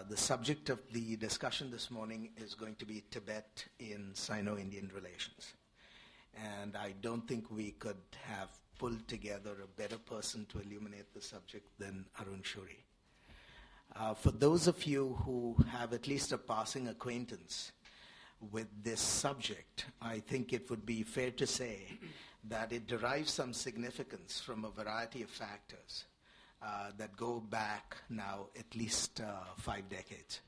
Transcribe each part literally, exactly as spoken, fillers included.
the subject of the discussion this morning is going to be Tibet in Sino-Indian relations. And I don't think we could have pulled together a better person to illuminate the subject than Arun Shourie. Uh, for those of you who have at least a passing acquaintance with this subject, I think it would be fair to say that it derives some significance from a variety of factors uh, that go back now at least uh, five decades.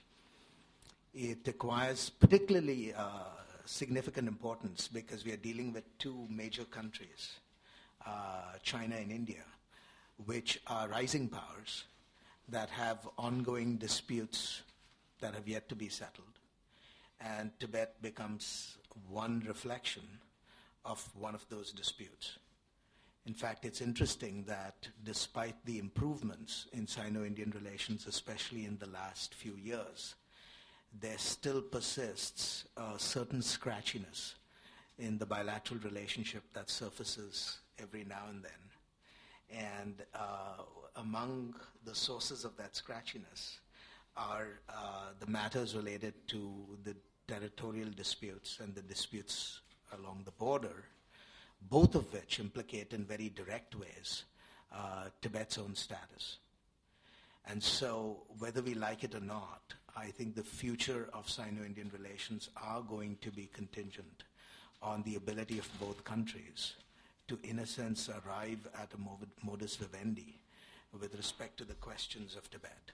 It acquires particularly uh, significant importance because we are dealing with two major countries, uh, China and India, which are rising powers that have ongoing disputes that have yet to be settled. And Tibet becomes one reflection of one of those disputes. In fact, it's interesting that despite the improvements in Sino-Indian relations, especially in the last few years, there still persists a certain scratchiness in the bilateral relationship that surfaces every now and then. And uh, among the sources of that scratchiness are uh, the matters related to the territorial disputes and the disputes along the border, both of which implicate in very direct ways uh, Tibet's own status. And so, whether we like it or not, I think the future of Sino-Indian relations are going to be contingent on the ability of both countries to, in a sense, arrive at a modus vivendi with respect to the questions of Tibet.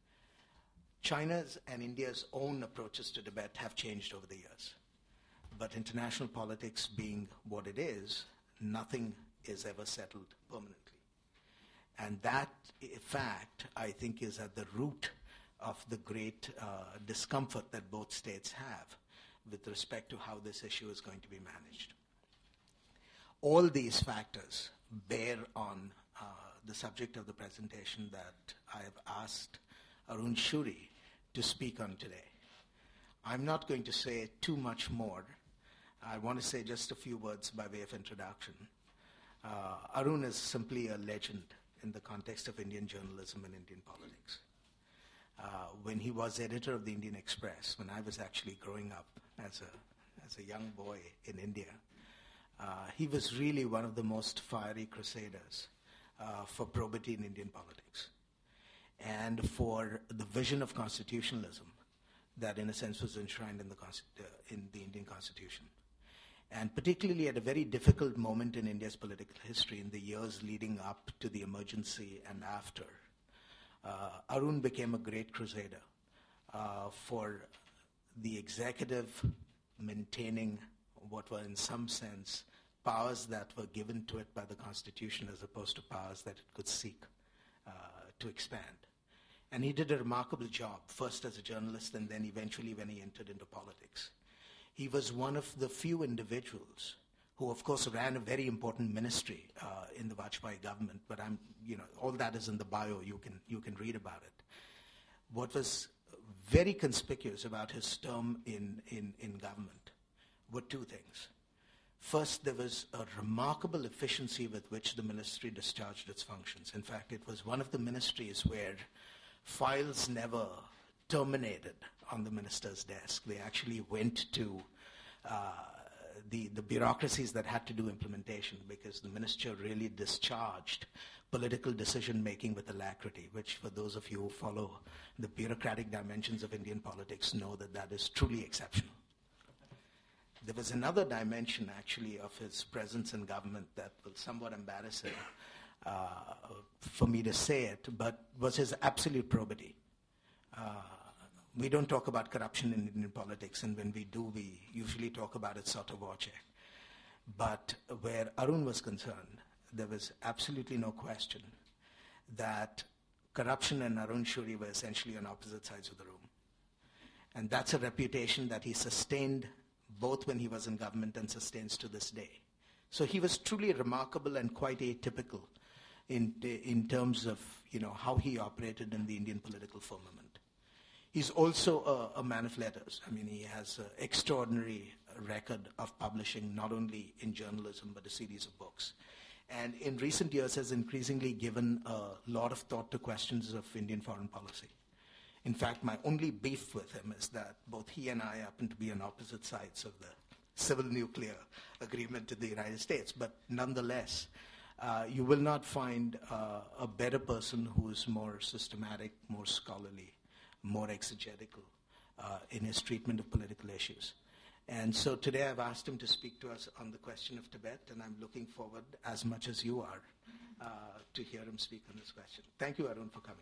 China's and India's own approaches to Tibet have changed over the years. But international politics being what it is, nothing is ever settled permanently. And that fact, I think, is at the root of the great uh, discomfort that both states have with respect to how this issue is going to be managed. All these factors bear on uh, the subject of the presentation that I have asked Arun Shourie to speak on today. I'm not going to say too much more. I want to say just a few words by way of introduction. Uh, Arun is simply a legend in the context of Indian journalism and Indian politics. Uh, when he was editor of the Indian Express, when I was actually growing up as a, as a young boy in India, uh, he was really one of the most fiery crusaders uh, for probity in Indian politics and for the vision of constitutionalism that in a sense was enshrined in the, uh, in the Indian Constitution. And particularly at a very difficult moment in India's political history in the years leading up to the emergency and after, uh, Arun became a great crusader uh, for the executive maintaining what were in some sense powers that were given to it by the Constitution as opposed to powers that it could seek uh, to expand. And he did a remarkable job, first as a journalist and then eventually when he entered into politics. He was one of the few individuals who, of course, ran a very important ministry uh, in the Vajpayee government, but I'm, you know, all that is in the bio, you can, you can read about it. What was very conspicuous about his term in, in, in government were two things. First, there was a remarkable efficiency with which the ministry discharged its functions. In fact, it was one of the ministries where files never terminated on the minister's desk. They actually went to uh, the, the bureaucracies that had to do implementation because the minister really discharged political decision-making with alacrity, which for those of you who follow the bureaucratic dimensions of Indian politics know that that is truly exceptional. There was another dimension, actually, of his presence in government that was somewhat embarrassing uh, for me to say it, but was his absolute probity. Uh, we don't talk about corruption in Indian politics, and when we do, we usually talk about it sotto voce. But where Arun was concerned, there was absolutely no question that corruption and Arun Shourie were essentially on opposite sides of the room. And that's a reputation that he sustained both when he was in government and sustains to this day. So he was truly remarkable and quite atypical in, in terms of, you know, how he operated in the Indian political firmament. He's also a, a man of letters. I mean, he has an extraordinary record of publishing, not only in journalism, but a series of books. And in recent years has increasingly given a lot of thought to questions of Indian foreign policy. In fact, my only beef with him is that both he and I happen to be on opposite sides of the civil nuclear agreement in the United States. But nonetheless, uh, you will not find uh, a better person who is more systematic, more scholarly, more exegetical uh, in his treatment of political issues. And so today I've asked him to speak to us on the question of Tibet, and I'm looking forward, as much as you are, uh, to hear him speak on this question. Thank you, Arun, for coming.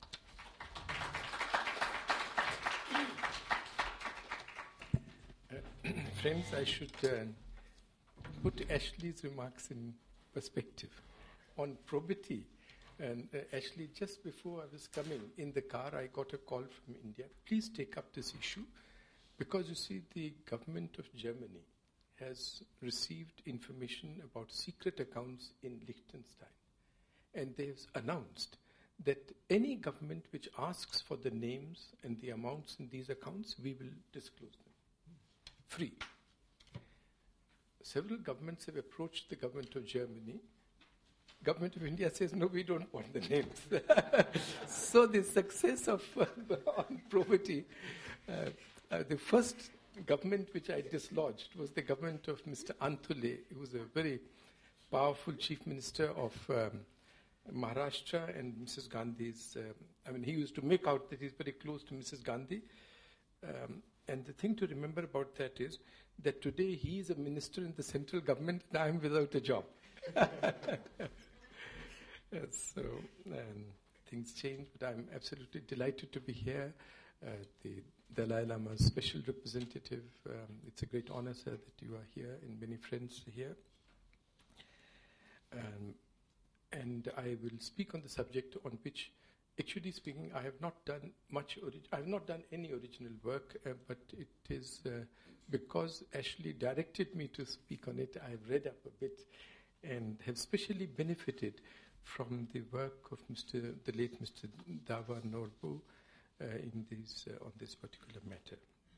Uh, friends, I should uh, put Ashley's remarks in perspective. On probity, and uh, Ashley, just before I was coming in the car, I got a call from India. Please take up this issue. Because, you see, the government of Germany has received information about secret accounts in Liechtenstein. And they've announced that any government which asks for the names and the amounts in these accounts, we will disclose them. Free. Several governments have approached the government of Germany. Government of India says, no, we don't want the names. So the success of uh, on probity, uh, Uh, the first government which I dislodged was the government of Mister Antule. He was a very powerful chief minister of um, Maharashtra and Missus Gandhi's. Um, I mean, he used to make out that he's very close to Missus Gandhi. Um, and the thing to remember about that is that today he is a minister in the central government and I'm without a job. So um, things change, but I'm absolutely delighted to be here. Uh, the Dalai Lama's special representative. Um, it's a great honor, sir, that you are here and many friends here. Um, and I will speak on the subject on which, actually speaking, I have not done much, ori- I have not done any original work, uh, but it is uh, because Ashley directed me to speak on it, I have read up a bit and have specially benefited from the work of Mister the late Mister Dawa Norbu, Uh, in this, uh, on this particular matter.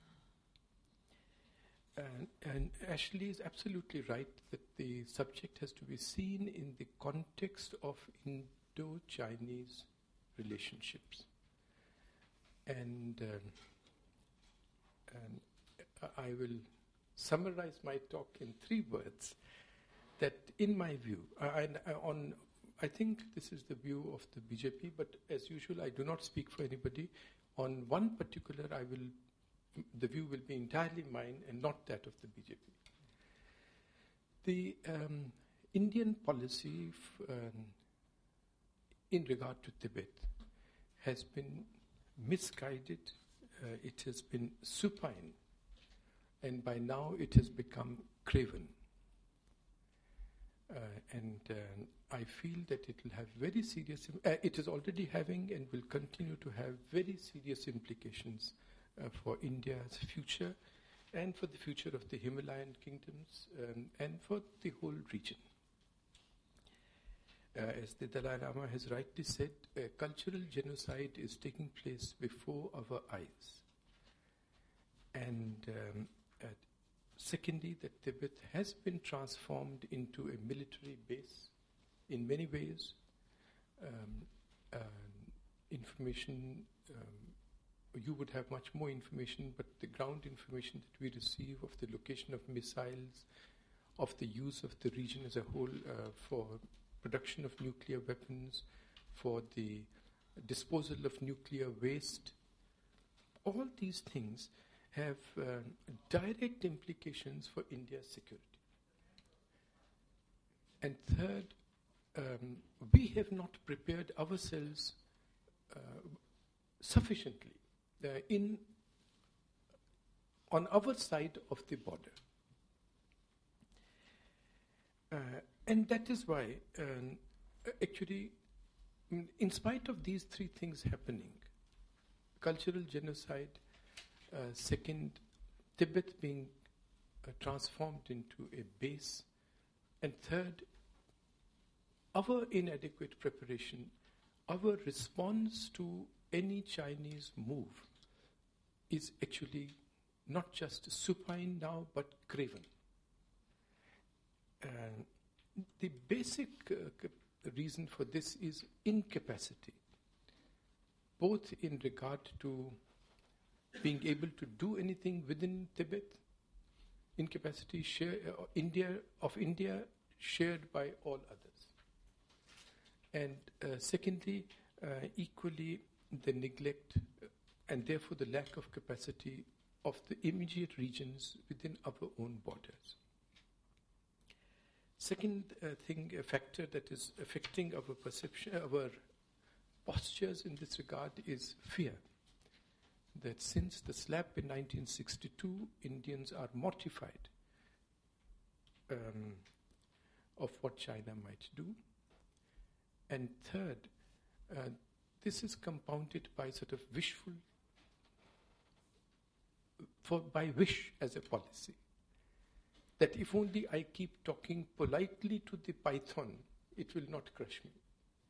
And, and Ashley is absolutely right that the subject has to be seen in the context of Indo-Chinese relationships. And, um, and I will summarize my talk in three words that, in my view, I, I, on I think this is the view of the B J P, but as usual, I do not speak for anybody. On one particular, I will, the view will be entirely mine and not that of the B J P. The um, Indian policy f- um, in regard to Tibet has been misguided, uh, it has been supine, and by now it has become craven. Uh, and uh, I feel that it will have very serious, im- uh, it is already having and will continue to have very serious implications uh, for India's future and for the future of the Himalayan kingdoms um, and for the whole region. Uh, as the Dalai Lama has rightly said, uh, cultural genocide is taking place before our eyes. And um, uh, secondly, that Tibet has been transformed into a military base in many ways. Um, uh, information, um, you would have much more information, but the ground information that we receive of the location of missiles, of the use of the region as a whole uh, for production of nuclear weapons, for the disposal of nuclear waste, all these things have uh, direct implications for India's security. And third, um, we have not prepared ourselves uh, sufficiently uh, in on our side of the border. Uh, and that is why, um, actually, in spite of these three things happening, cultural genocide, Uh, second, Tibet being uh, transformed into a base. And third, our inadequate preparation, our response to any Chinese move is actually not just supine now, but craven. Uh, the basic uh, reason for this is incapacity. both in regard to being able to do anything within Tibet, incapacity share, uh, India of India shared by all others. And uh, secondly, uh, equally the neglect uh, and therefore the lack of capacity of the immediate regions within our own borders. Second uh, thing, a factor that is affecting our perception, our postures in this regard is fear. That since the slap in nineteen sixty-two, Indians are mortified um, of what China might do. And third, uh, this is compounded by sort of wishful, for by wish as a policy. That if only I keep talking politely to the python, it will not crush me.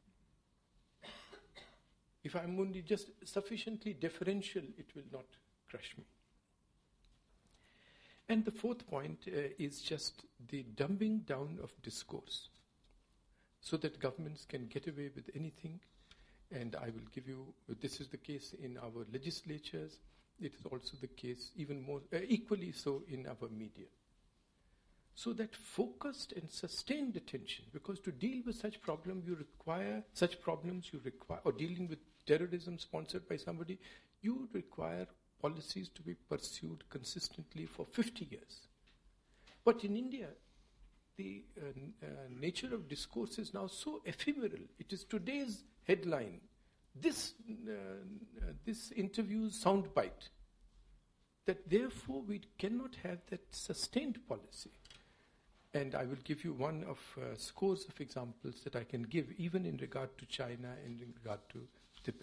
If I'm only just sufficiently deferential, it will not crush me. And the fourth point uh, is just the dumbing down of discourse, so that governments can get away with anything. And I will give you, this is the case in our legislatures, it is also the case even more, uh, equally so in our media. So that focused and sustained attention, because to deal with such problem you require, such problems you require, or dealing with terrorism sponsored by somebody, you require policies to be pursued consistently for fifty years. But in India, the uh, uh, nature of discourse is now so ephemeral. It is today's headline. This, uh, uh, this interview's soundbite. That therefore we cannot have that sustained policy. And I will give you one of uh, scores of examples that I can give even in regard to China and in regard to Tibet.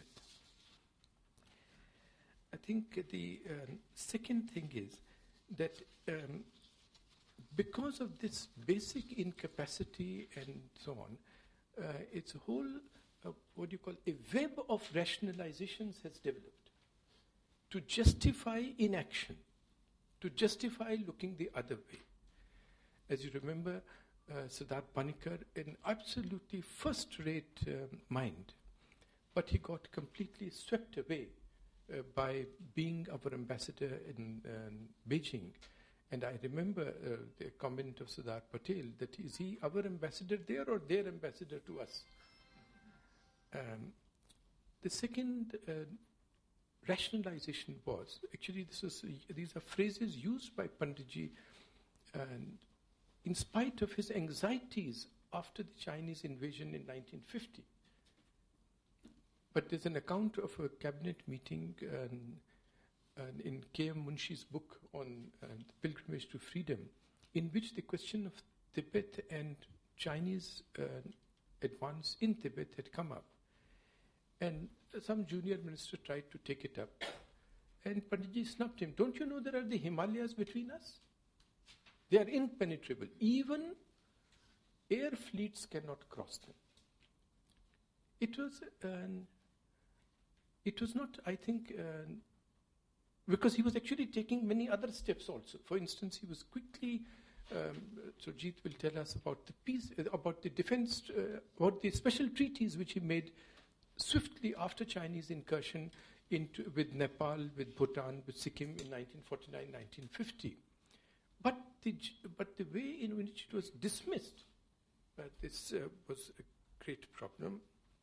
I think the um, second thing is that um, because of this basic incapacity and so on, uh, it's a whole, uh, what do you call, a web of rationalizations has developed to justify inaction, to justify looking the other way. As you remember, uh, Siddharth Panikkar, an absolutely first-rate um, mind, but he got completely swept away uh, by being our ambassador in um, Beijing. And I remember uh, the comment of Siddharth Patel that is he our ambassador there or their ambassador to us? Um, the second uh, rationalization was, actually this was, uh, these are phrases used by Panditji, and in spite of his anxieties after the Chinese invasion in nineteen fifty. But there's an account of a cabinet meeting um, uh, in K M Munshi's book on uh, the pilgrimage to freedom, in which the question of Tibet and Chinese uh, advance in Tibet had come up. And uh, some junior minister tried to take it up. And Panditji snubbed him. Don't you know there are the Himalayas between us? They are impenetrable. Even air fleets cannot cross them. It was, um, it was not, I think, uh, because he was actually taking many other steps also. For instance, he was quickly, um, Surjit will tell us about the peace, uh, about the defense, uh, about the special treaties which he made swiftly after Chinese incursion into, with Nepal, with Bhutan, with Sikkim in nineteen forty-nine, nineteen fifty. But the, but the way in which it was dismissed, uh, this uh, was a great problem.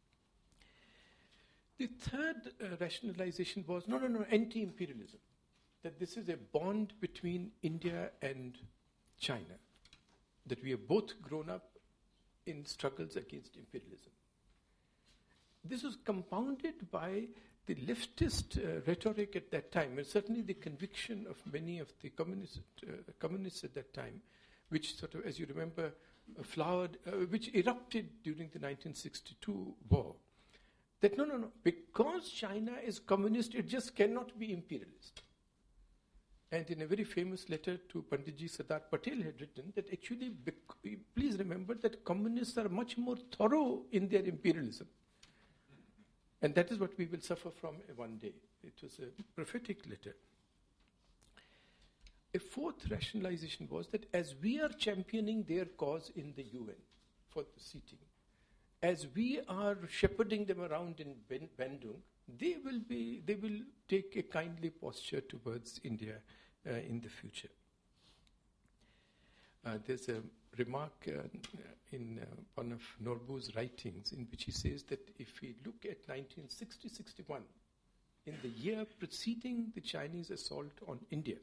The third uh, rationalization was, no, no, no, anti-imperialism. That this is a bond between India and China. That we have both grown up in struggles against imperialism. This was compounded by the leftist uh, rhetoric at that time, and certainly the conviction of many of the communist, uh, communists at that time, which sort of, as you remember, uh, flowered, uh, which erupted during the nineteen sixty-two war. That no, no, no, because China is communist, it just cannot be imperialist. And in a very famous letter to Panditji, Siddharth Patel had written that actually, bec- please remember that communists are much more thorough in their imperialism. And that is what we will suffer from one day. It was a prophetic letter. A fourth rationalization was that as we are championing their cause in the U N for the seating, as we are shepherding them around in ben- Bandung, they will be, they will take a kindly posture towards India uh, in the future. Uh, there's a remark uh, in uh, one of Norbu's writings in which he says that if we look at nineteen sixty to sixty-one, in the year preceding the Chinese assault on India,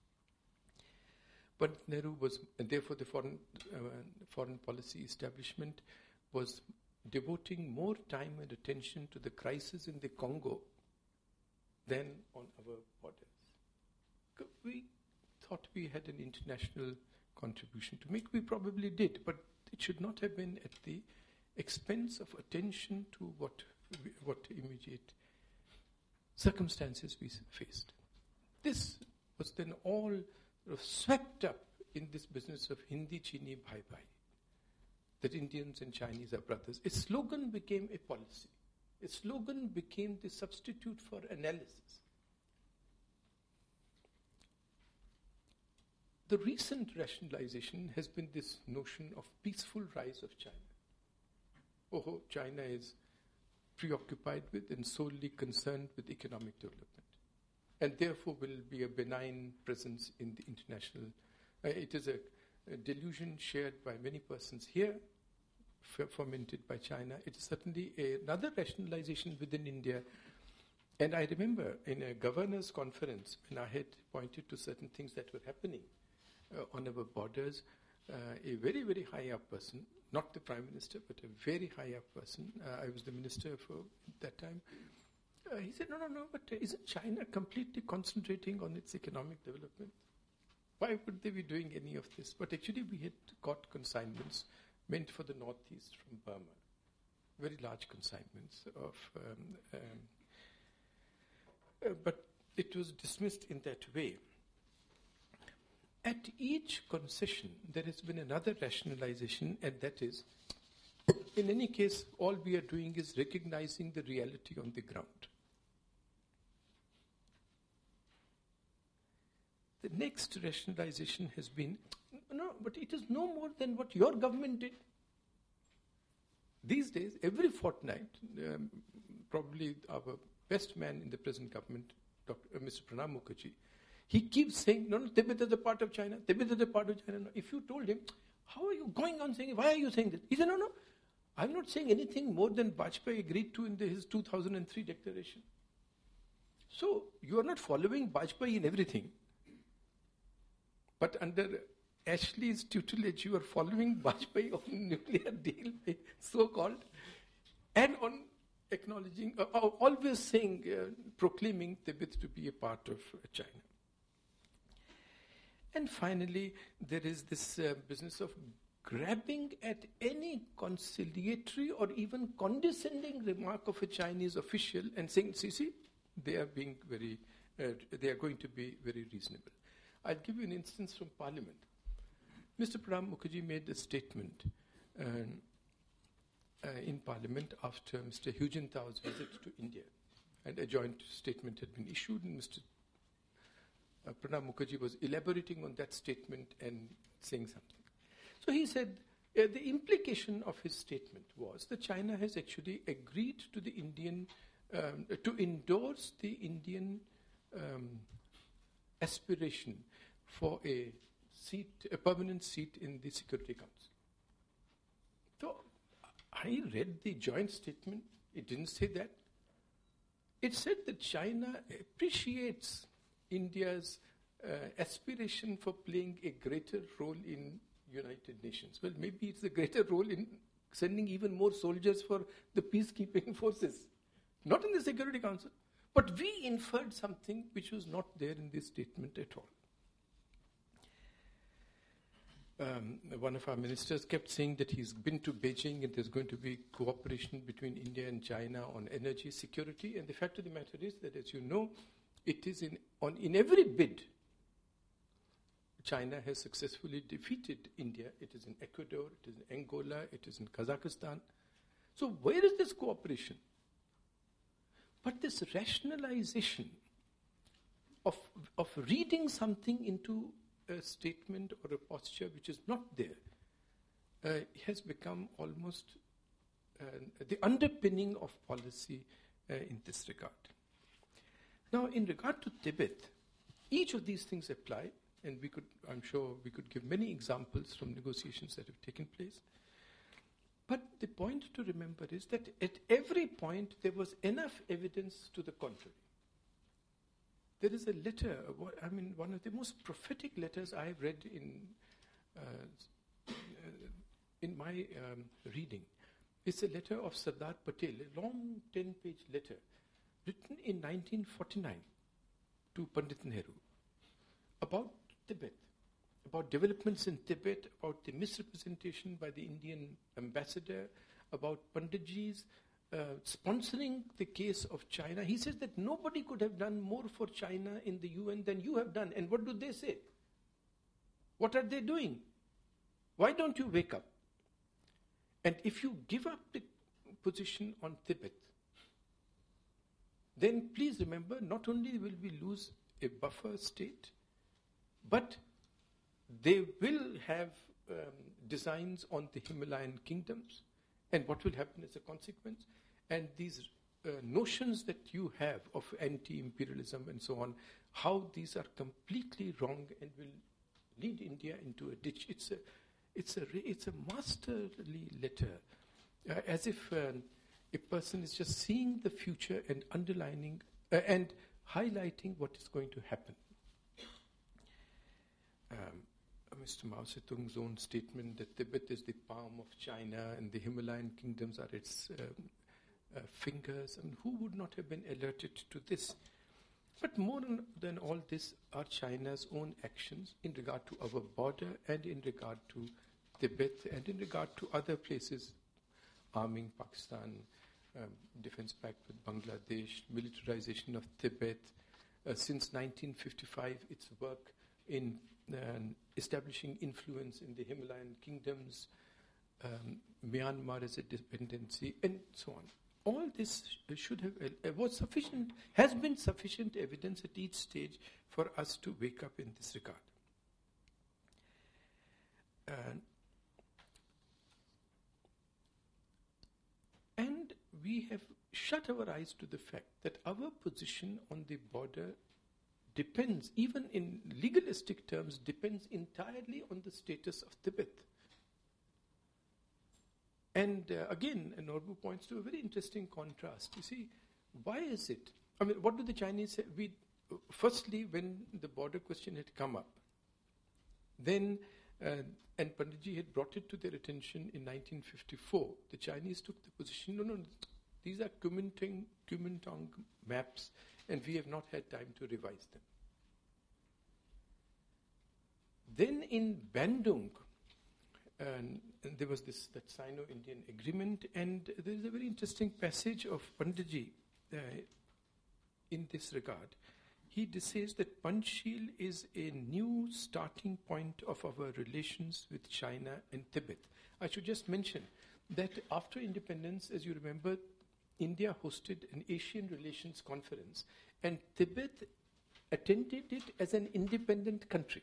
but Nehru was, and therefore the foreign, uh, foreign policy establishment was devoting more time and attention to the crisis in the Congo than on our borders. We thought we had an international contribution to make. We probably did, but it should not have been at the expense of attention to what we, what immediate circumstances we faced. This was then all sort of swept up in this business of Hindi Chini Bhai Bhai, that Indians and Chinese are brothers. A slogan became a policy. A slogan became the substitute for analysis. The recent rationalization has been this notion of peaceful rise of China. Oh, China is preoccupied with and solely concerned with economic development, and therefore will be a benign presence in the international. Uh, it is a, a delusion shared by many persons here, f- fomented by China. It is certainly a, another rationalization within India. And I remember in a governor's conference, when I had pointed to certain things that were happening uh, on our borders, uh, a very, very high up person, not the Prime Minister, but a very high up person, uh, I was the minister for that time, uh, he said, no, no, no, but uh, isn't China completely concentrating on its economic development? Why would they be doing any of this? But actually we had got consignments meant for the northeast from Burma, very large consignments of, um, um, uh, but it was dismissed in that way. At each concession, there has been another rationalization, and that is, in any case, all we are doing is recognizing the reality on the ground. The next rationalization has been, no, but it is no more than what your government did. These days, every fortnight, um, probably our best man in the present government, Doctor Uh, Mister Pranab Mukherjee, he keeps saying, no, no, Tibet is a part of China, Tibet is a part of China. No. If you told him, how are you going on saying, why are you saying this? He said, no, no, I'm not saying anything more than Vajpayee agreed to in the, his two thousand three declaration. So, you are not following Vajpayee in everything. But under Ashley's tutelage, you are following Vajpayee on nuclear deal, so-called, and on acknowledging, uh, always saying, uh, proclaiming Tibet to be a part of uh, China. And finally, there is this uh, business of grabbing at any conciliatory or even condescending remark of a Chinese official and saying, see, see, they are being very, uh, they are going to be very reasonable. I'll give you an instance from Parliament. Mister Pranab Mukherjee made a statement uh, uh, in Parliament after Mister Hu Jintao's visit to India. And a joint statement had been issued, and Mister Uh, Pranab Mukherjee was elaborating on that statement and saying something. So he said, uh, the implication of his statement was that China has actually agreed to the Indian, um, uh, to endorse the Indian um, aspiration for a seat, a permanent seat in the Security Council. So I read the joint statement. It didn't say that. It said that China appreciates India's uh, aspiration for playing a greater role in United Nations. Well, maybe it's a greater role in sending even more soldiers for the peacekeeping forces. Not in the Security Council. But we inferred something which was not there in this statement at all. Um, one of our ministers kept saying that he's been to Beijing and there's going to be cooperation between India and China on energy security. And the fact of the matter is that, as you know, it is in, on, in every bid, China has successfully defeated India. It is in Ecuador, it is in Angola, it is in Kazakhstan. So where is this cooperation? But this rationalization of, of reading something into a statement or a posture which is not there uh, has become almost uh, the underpinning of policy uh, in this regard. Now, in regard to Tibet, each of these things apply, and we could, I'm sure we could give many examples from negotiations that have taken place. But the point to remember is that at every point there was enough evidence to the contrary. There is a letter, I mean, one of the most prophetic letters I have read in uh, in my um, reading. It's a letter of Sardar Patel, a long ten-page letter, written in nineteen forty-nine to Pandit Nehru about Tibet, about developments in Tibet, about the misrepresentation by the Indian ambassador, about Panditji's uh, sponsoring the case of China. He says that nobody could have done more for China in the U N than you have done. And what do they say? What are they doing? Why don't you wake up? And if you give up the position on Tibet, then please remember, not only will we lose a buffer state, but they will have um, designs on the Himalayan kingdoms, and what will happen as a consequence. And these uh, notions that you have of anti-imperialism and so on, how these are completely wrong and will lead India into a ditch. It's a, it's a, it's a masterly letter, uh, as if um, a person is just seeing the future and underlining uh, and highlighting what is going to happen. Um, Mister Mao Zedong's own statement that Tibet is the palm of China and the Himalayan kingdoms are its um, uh, fingers. I mean, who would not have been alerted to this? But more than all this are China's own actions in regard to our border and in regard to Tibet and in regard to other places, arming Pakistan, um, defense pact with Bangladesh, militarization of Tibet. Uh, since nineteen fifty-five, its work in um, establishing influence in the Himalayan kingdoms, um, Myanmar as a dependency, and so on. All this sh- should have uh, was sufficient, has been sufficient evidence at each stage for us to wake up in this regard. Uh, and we have shut our eyes to the fact that our position on the border depends, even in legalistic terms, depends entirely on the status of Tibet. And uh, again, Norbu points to a very interesting contrast. You see, why is it? I mean, what do the Chinese say? We, firstly, when the border question had come up, then, uh, and Panditji had brought it to their attention in nineteen fifty-four, the Chinese took the position, no, no, these are Kuomintang, Kuomintang maps, and we have not had time to revise them. Then in Bandung, and, and there was this that Sino-Indian agreement, and there is a very interesting passage of Panditji uh, in this regard. He says that Panchsheel is a new starting point of our relations with China and Tibet. I should just mention that after independence, as you remember, India hosted an Asian Relations Conference, and Tibet attended it as an independent country.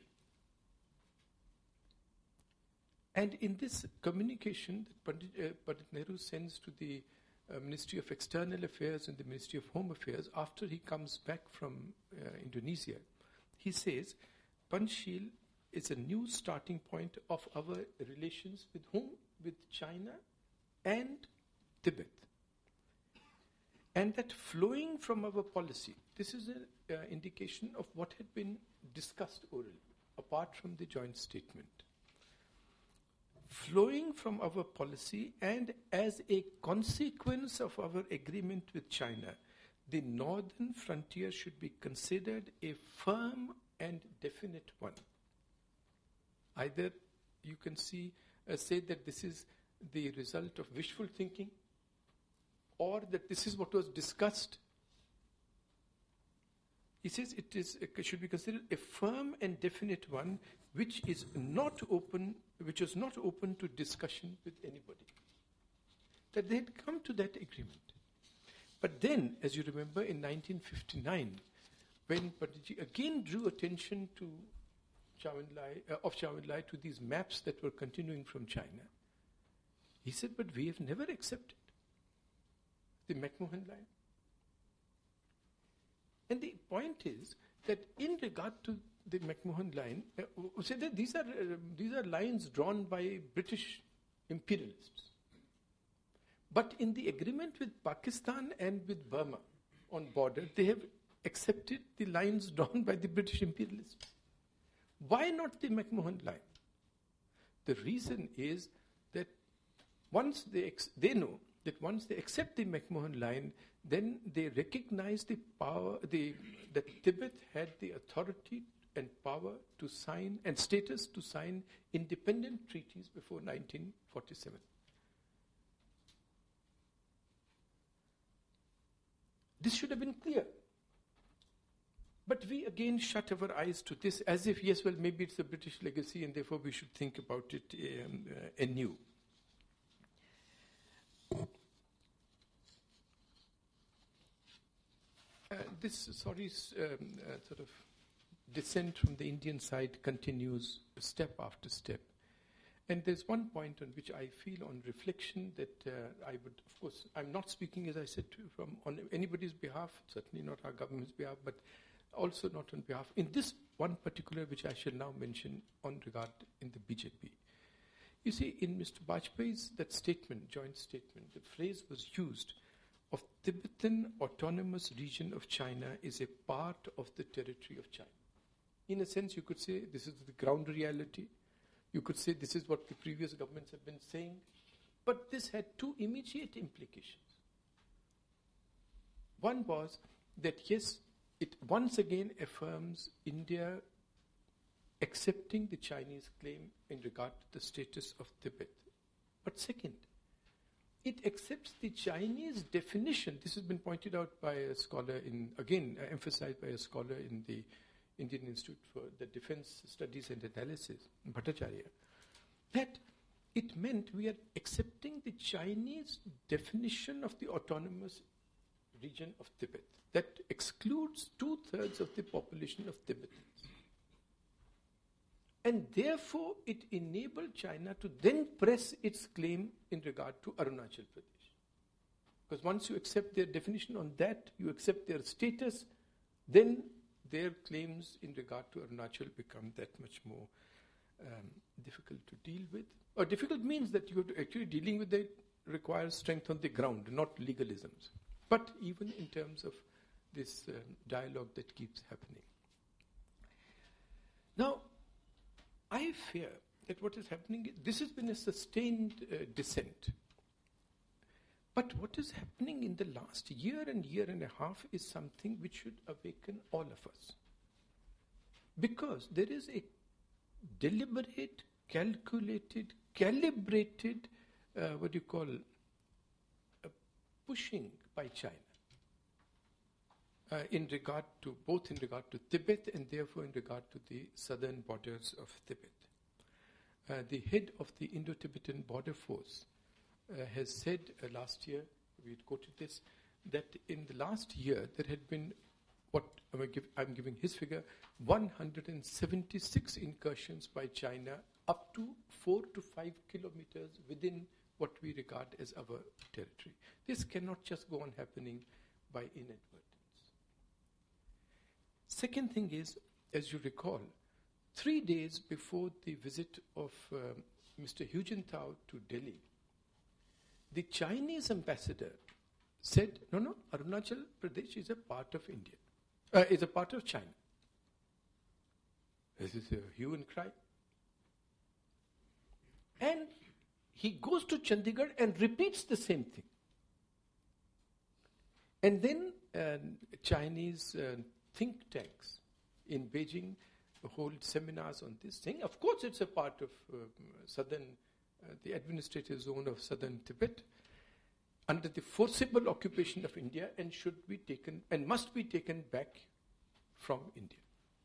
And in this communication that Pandit, uh, Pandit Nehru sends to the uh, Ministry of External Affairs and the Ministry of Home Affairs after he comes back from uh, Indonesia, he says, Panchsheel is a new starting point of our relations with whom? With China and Tibet. And that flowing from our policy, this is an uh, indication of what had been discussed orally, apart from the joint statement. Flowing from our policy and as a consequence of our agreement with China, the northern frontier should be considered a firm and definite one. Either you can see, uh, say that this is the result of wishful thinking, or that this is what was discussed. He says it is it should be considered a firm and definite one, which is not open, which was not open to discussion with anybody. That they had come to that agreement. But then, as you remember, in nineteen fifty-nine, when Panditji again drew attention to Chow Enlai, uh, of Chow Enlai to these maps that were continuing from China, he said, but we have never accepted the McMahon line. And the point is that in regard to the McMahon line, uh, say that these are uh, these are lines drawn by British imperialists. But in the agreement with Pakistan and with Burma on border, they have accepted the lines drawn by the British imperialists. Why not the McMahon line? The reason is that once they ex- they know that once they accept the McMahon line, then they recognize the power, the, that Tibet had the authority and power to sign and status to sign independent treaties before nineteen forty-seven. This should have been clear. But we again shut our eyes to this as if, yes, well, maybe it's a British legacy and therefore we should think about it um, uh, anew. Uh, this, sorry, um, uh, sort of descent from the Indian side continues step after step. And there's one point on which I feel on reflection that uh, I would, of course, I'm not speaking, as I said, to, from on anybody's behalf, certainly not our government's behalf, but also not on behalf, in this one particular, which I shall now mention on regard in the B J P. You see, in Mister Bajpayee's, that statement, joint statement, the phrase was used of Tibetan Autonomous Region of China is a part of the territory of China. In a sense, you could say this is the ground reality. You could say this is what the previous governments have been saying. But this had two immediate implications. One was that, yes, it once again affirms India accepting the Chinese claim in regard to the status of Tibet. But second, it accepts the Chinese definition. This has been pointed out by a scholar in, again, uh, emphasized by a scholar in the Indian Institute for the Defense Studies and Analysis, Bhattacharya, that it meant we are accepting the Chinese definition of the autonomous region of Tibet that excludes two-thirds of the population of Tibetans. And therefore, it enabled China to then press its claim in regard to Arunachal Pradesh. Because once you accept their definition on that, you accept their status, then their claims in regard to Arunachal become that much more um, difficult to deal with. Or difficult means that you have to actually dealing with it requires strength on the ground, not legalisms. But even in terms of this um, dialogue that keeps happening. Now, I fear that what is happening, this has been a sustained uh, descent. But what is happening in the last year and year and a half is something which should awaken all of us. Because there is a deliberate, calculated, calibrated, uh, what do you call, a pushing by China uh, in regard to, both in regard to Tibet and therefore in regard to the southern borders of Tibet. Uh, the head of the Indo-Tibetan Border Force Uh, has said uh, last year, we had quoted this, that in the last year there had been, what I'm, give, I'm giving his figure, one hundred seventy-six incursions by China up to four to five kilometers within what we regard as our territory. This cannot just go on happening by inadvertence. Second thing is, as you recall, three days before the visit of uh, Mister Hu Jintao to Delhi, the Chinese ambassador said, no, no, Arunachal Pradesh is a part of India, uh, is a part of China. This is a hue and cry. And he goes to Chandigarh and repeats the same thing. And then uh, Chinese uh, think tanks in Beijing hold seminars on this thing. Of course, it's a part of uh, southern Uh, the administrative zone of southern Tibet, under the forcible occupation of India and should be taken and must be taken back from India.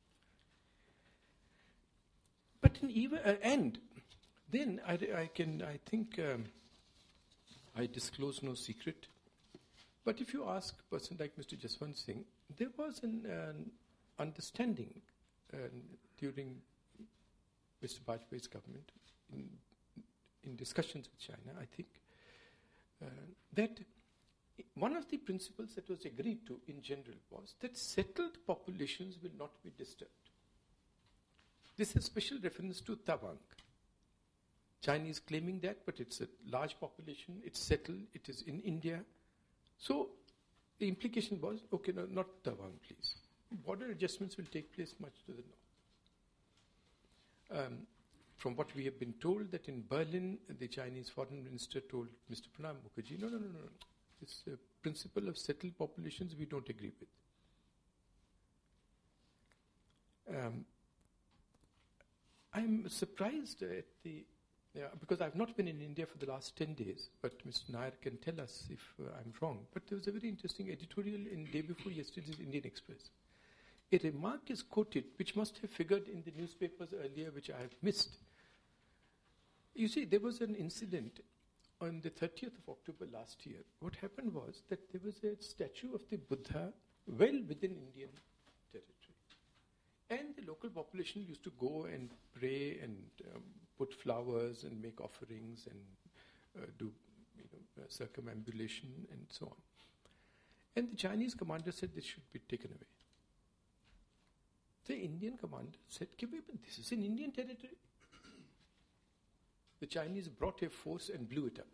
But in even uh, and then I, I can I think um, I disclose no secret. But if you ask a person like Mister Jaswant Singh, there was an uh, understanding uh, during Mister Bajpayee's government in in discussions with China, I think, uh, that one of the principles that was agreed to in general was that settled populations will not be disturbed. This is special reference to Tawang. Chinese claiming that, but it's a large population, it's settled, it is in India. So the implication was, okay, no, not Tawang, please. Border adjustments will take place much to the north. Um, from what we have been told, that in Berlin, the Chinese foreign minister told Mister Pranab Mukherjee, no, no, no, no, this uh, principle of settled populations we don't agree with. Um, I'm surprised at the, yeah, because I've not been in India for the last ten days, but Mister Nair can tell us if uh, I'm wrong. But there was a very interesting editorial in day before yesterday's Indian Express. A remark is quoted, which must have figured in the newspapers earlier, which I have missed. You see, there was an incident on the thirtieth of October last year. What happened was that there was a statue of the Buddha well within Indian territory. And the local population used to go and pray and um, put flowers and make offerings and uh, do you know, uh, circumambulation and so on. And the Chinese commander said this should be taken away. The Indian commander said, but this is in Indian territory. The Chinese brought a force and blew it up.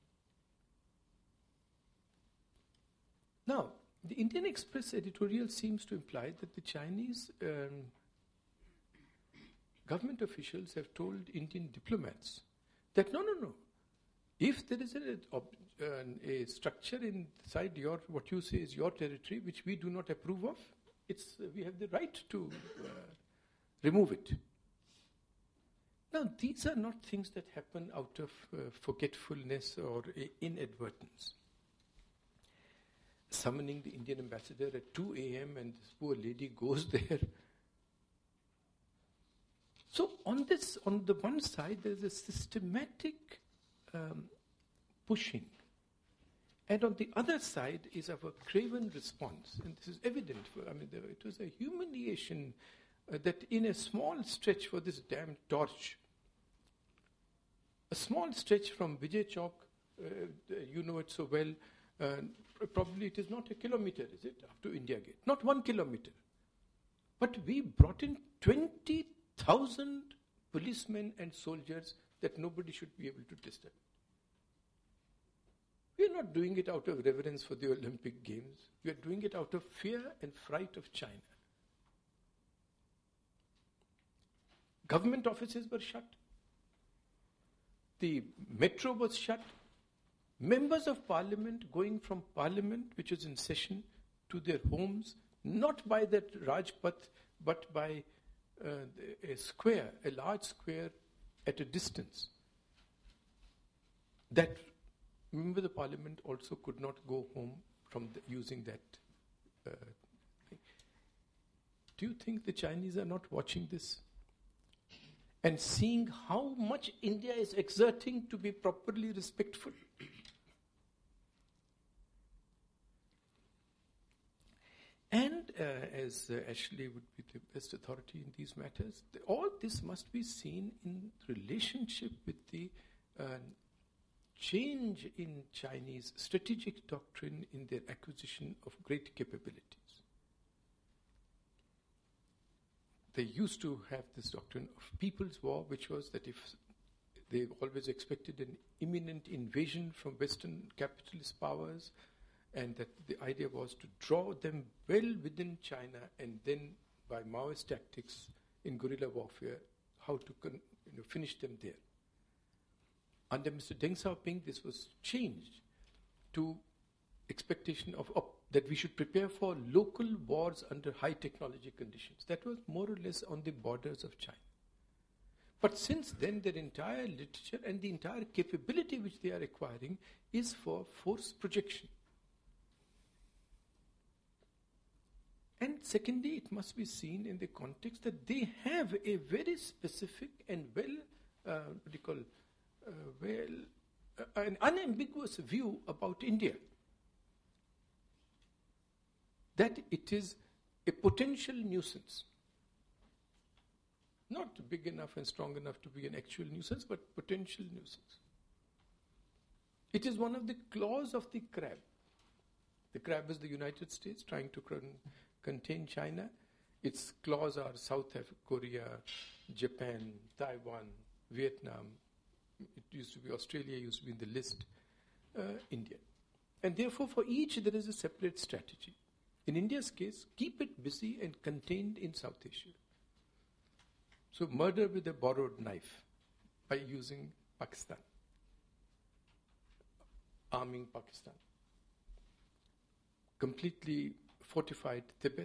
Now, the Indian Express editorial seems to imply that the Chinese um, government officials have told Indian diplomats that no, no, no. If there is a, a, a structure inside your, what you say is your territory, which we do not approve of, it's, uh, we have the right to uh, remove it. Now, these are not things that happen out of uh, forgetfulness or uh, inadvertence. Summoning the Indian ambassador at two a.m. and this poor lady goes there. So on this, on the one side, there's a systematic um, pushing. And on the other side is our craven response. And this is evident. For, I mean, there, it was a humiliation uh, that in a small stretch for this damn torch, a small stretch from Vijay Chowk, uh, you know it so well, uh, probably it is not a kilometer, is it, up to India Gate? Not one kilometer. But we brought in twenty thousand policemen and soldiers that nobody should be able to disturb. We are not doing it out of reverence for the Olympic Games. We are doing it out of fear and fright of China. Government offices were shut. The metro was shut. Members of parliament going from parliament, which was in session, to their homes, not by that Rajpath, but by uh, a square, a large square at a distance. That member of the parliament also could not go home from the, using that uh, thing. Do you think the Chinese are not watching this? And seeing how much India is exerting to be properly respectful? And uh, as uh, Ashley would be the best authority in these matters, the, all this must be seen in relationship with the uh, change in Chinese strategic doctrine in their acquisition of great capabilities. They used to have this doctrine of people's war, which was that if they always expected an imminent invasion from Western capitalist powers, and that the idea was to draw them well within China and then by Maoist tactics in guerrilla warfare, how to con- you know, finish them there. Under Mister Deng Xiaoping, this was changed to expectation of op- that we should prepare for local wars under high technology conditions. That was more or less on the borders of China. But since then, their entire literature and the entire capability which they are acquiring is for force projection. And secondly, it must be seen in the context that they have a very specific and well, uh, what do you call, uh, well, uh, an unambiguous view about India. That it is a potential nuisance. Not big enough and strong enough to be an actual nuisance, but potential nuisance. It is one of the claws of the crab. The crab is the United States trying to con- contain China. Its claws are South Korea, Japan, Taiwan, Vietnam. It used to be Australia, used to be in the list, uh, India. And therefore, for each, there is a separate strategy. In India's case, keep it busy and contained in South Asia. So murder with a borrowed knife by using Pakistan, arming Pakistan. Completely fortified Tibet,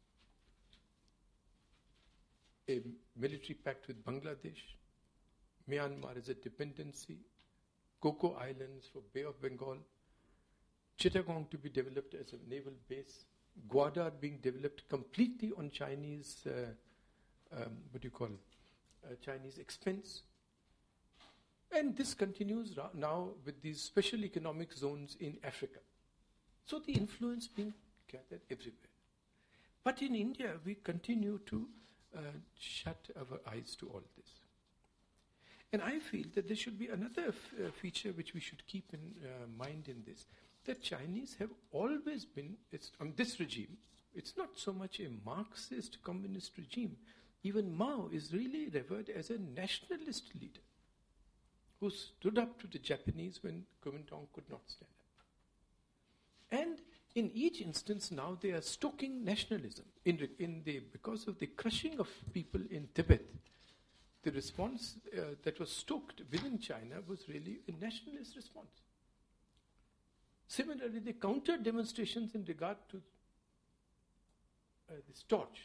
a military pact with Bangladesh. Myanmar is a dependency. Coco Islands for Bay of Bengal. Chittagong to be developed as a naval base. Gwadar being developed completely on Chinese, uh, um, what do you call it, uh, Chinese expense. And this continues ra- now with these special economic zones in Africa. So the influence being gathered everywhere. But in India, we continue to uh, shut our eyes to all this. And I feel that there should be another f- uh, feature which we should keep in uh, mind in this, that Chinese have always been, it's, um, this regime, it's not so much a Marxist communist regime. Even Mao is really revered as a nationalist leader who stood up to the Japanese when Kuomintang could not stand up. And in each instance now they are stoking nationalism. In, re- in the, because of the crushing of people in Tibet, the response uh, that was stoked within China was really a nationalist response. Similarly, they countered demonstrations in regard to uh, this torch.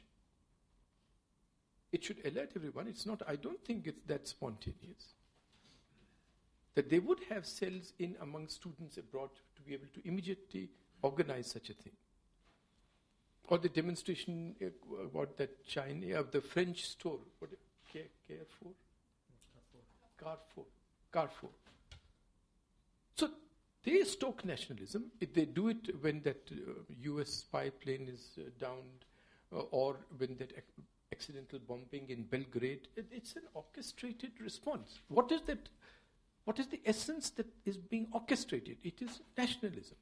It should alert everyone. It's not, I don't think it's that spontaneous. That they would have cells in among students abroad to be able to immediately organize such a thing. Or the demonstration uh, about that China, of uh, the French store, what, Carrefour? Carrefour. Carrefour. So they stoke nationalism. If they do it when that uh, U S spy plane is uh, downed, uh, or when that ac- accidental bombing in Belgrade, it, it's an orchestrated response. What is that? What is the essence that is being orchestrated? It is nationalism.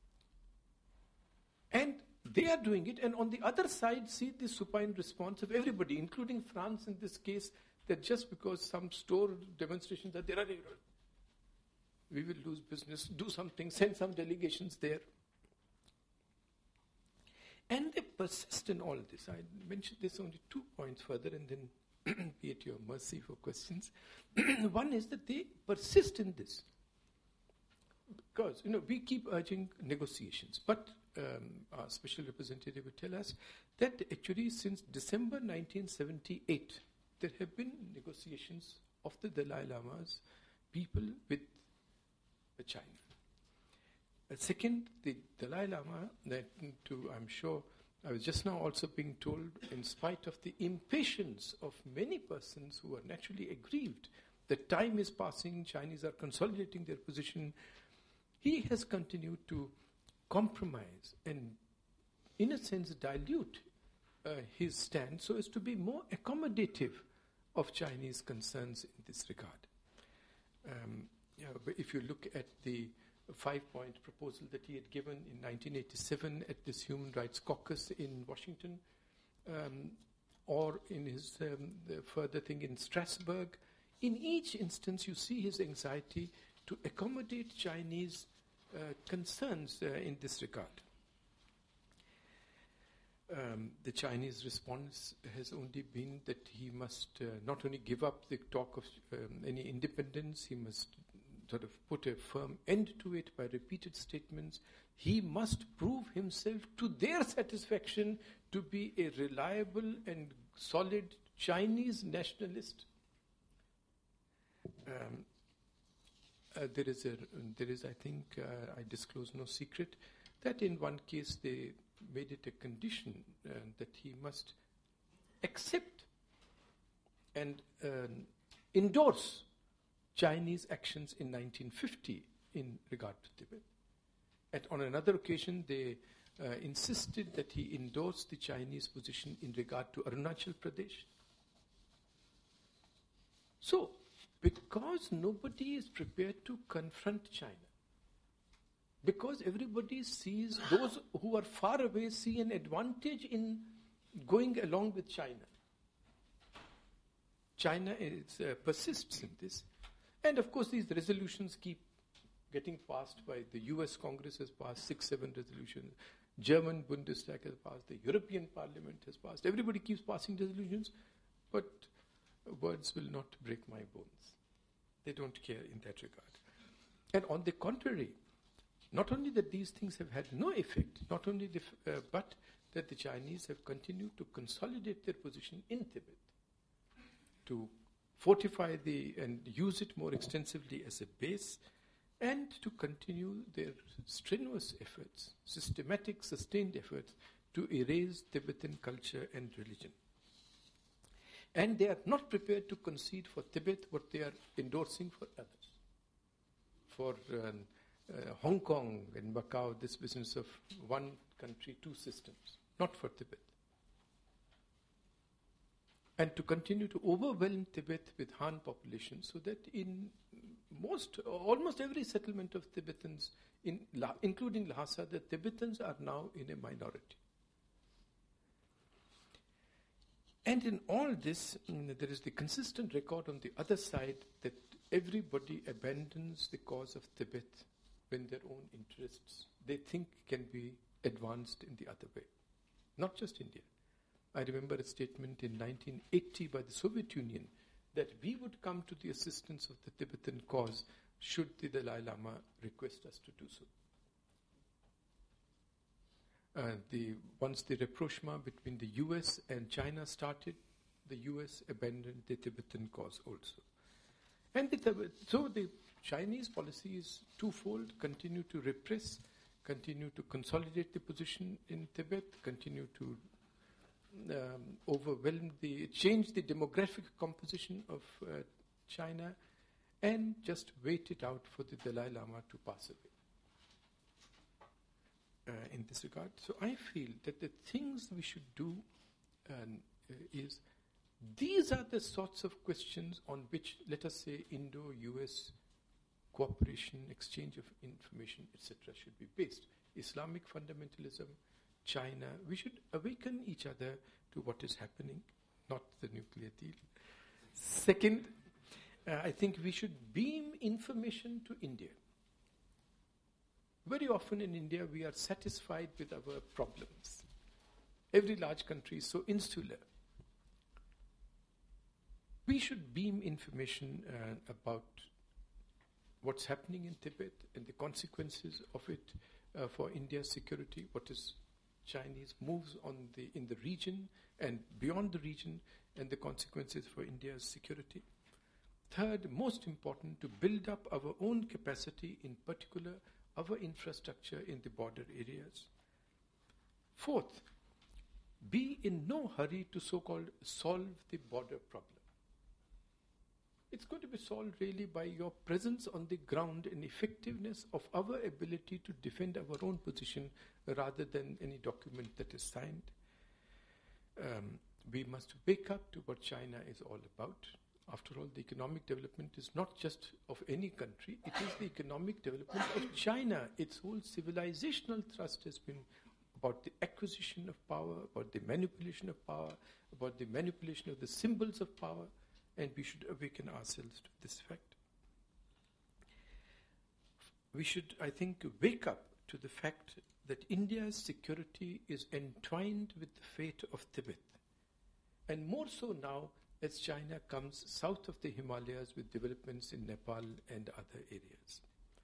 And they are doing it, and on the other side, see the supine response of everybody, including France in this case, that just because some store demonstrations are there, are, we will lose business, do something, send some delegations there. And they persist in all this. I mentioned this only two points further, and then be at your mercy for questions. One is that they persist in this. Because, you know, we keep urging negotiations, but um, our special representative would tell us that actually since December nineteen seventy-eight, there have been negotiations of the Dalai Lama's people with China. Uh, second, the Dalai Lama, that to, I'm sure, I was just now also being told, in spite of the impatience of many persons who are naturally aggrieved, that time is passing, Chinese are consolidating their position, he has continued to compromise and, in a sense, dilute uh, his stand so as to be more accommodative of Chinese concerns in this regard. Um, yeah, but if you look at the five-point proposal that he had given in nineteen eighty-seven at this Human Rights Caucus in Washington, um, or in his um, the further thing in Strasbourg, in each instance you see his anxiety to accommodate Chinese uh, concerns uh, in this regard. Um, the Chinese response has only been that he must uh, not only give up the talk of um, any independence, he must sort of put a firm end to it by repeated statements. He must prove himself to their satisfaction to be a reliable and solid Chinese nationalist. Um, uh, there is, a, there is, I think, uh, I disclose no secret, that in one case they made it a condition uh, that he must accept and uh, endorse Chinese actions in nineteen fifty in regard to Tibet. And on another occasion, they uh, insisted that he endorse the Chinese position in regard to Arunachal Pradesh. So, because nobody is prepared to confront China, Because everybody sees, those who are far away see an advantage in going along with China. China is, uh, persists in this. And of course these resolutions keep getting passed by the U S Congress has passed six, seven resolutions. German Bundestag has passed. The European Parliament has passed. Everybody keeps passing resolutions, but words will not break my bones. They don't care in that regard. And on the contrary, not only that these things have had no effect, not only the, uh, but that the Chinese have continued to consolidate their position in Tibet, to fortify the and use it more extensively as a base, and to continue their strenuous efforts, systematic, sustained efforts to erase Tibetan culture and religion. And they are not prepared to concede for Tibet what they are endorsing for others. For um, uh, Hong Kong and Macau, this business of one country, two systems, not for Tibet. And to continue to overwhelm Tibet with Han population, so that in most, almost every settlement of Tibetans, in La, including Lhasa, the Tibetans are now in a minority. And in all this, mm, there is the consistent record on the other side that everybody abandons the cause of Tibet when their own interests, they think, can be advanced in the other way. Not just India. I remember a statement in nineteen eighty by the Soviet Union that we would come to the assistance of the Tibetan cause should the Dalai Lama request us to do so. Uh, the, once the rapprochement between the U S and China started, the U S abandoned the Tibetan cause also. And the, so the Chinese policy is twofold: continue to repress, continue to consolidate the position in Tibet, continue to um, overwhelm the, change the demographic composition of uh, China, and just wait it out for the Dalai Lama to pass away. Uh, in this regard. So I feel that the things we should do um, uh, is, these are the sorts of questions on which, let us say, Indo-U S cooperation, exchange of information, et cetera should be based. Islamic fundamentalism, China, we should awaken each other to what is happening, not the nuclear deal. Second, uh, I think we should beam information to India. Very often in India, we are satisfied with our problems. Every large country is so insular. We should beam information uh, about what's happening in Tibet and the consequences of it uh, for India's security, what is Chinese moves on the in the region and beyond the region, and the consequences for India's security. Third, most important, to build up our own capacity, in particular our infrastructure in the border areas. Fourth, be in no hurry to so-called solve the border problem. It's going to be solved really by your presence on the ground and effectiveness of our ability to defend our own position rather than any document that is signed. Um, we must wake up to what China is all about. After all, the economic development is not just of any country, it is the economic development of China. Its whole civilizational thrust has been about the acquisition of power, about the manipulation of power, about the manipulation of the symbols of power, and we should awaken ourselves to this fact. We should, I think, wake up to the fact that India's security is entwined with the fate of Tibet, and more so now as China comes south of the Himalayas with developments in Nepal and other areas.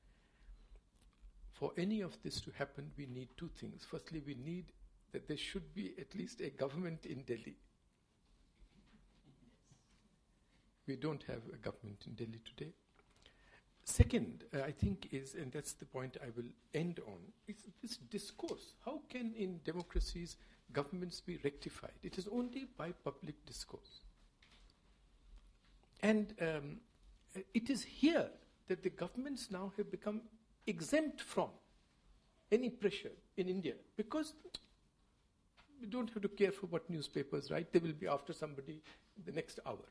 For any of this to happen, we need two things. Firstly, we need that there should be at least a government in Delhi. We don't have a government in Delhi today. Second, uh, I think is, and that's the point I will end on, is this discourse. How can in democracies governments be rectified? It is only by public discourse. And um, it is here that the governments now have become exempt from any pressure in India, because we don't have to care for what newspapers write. They will be after somebody the next hour.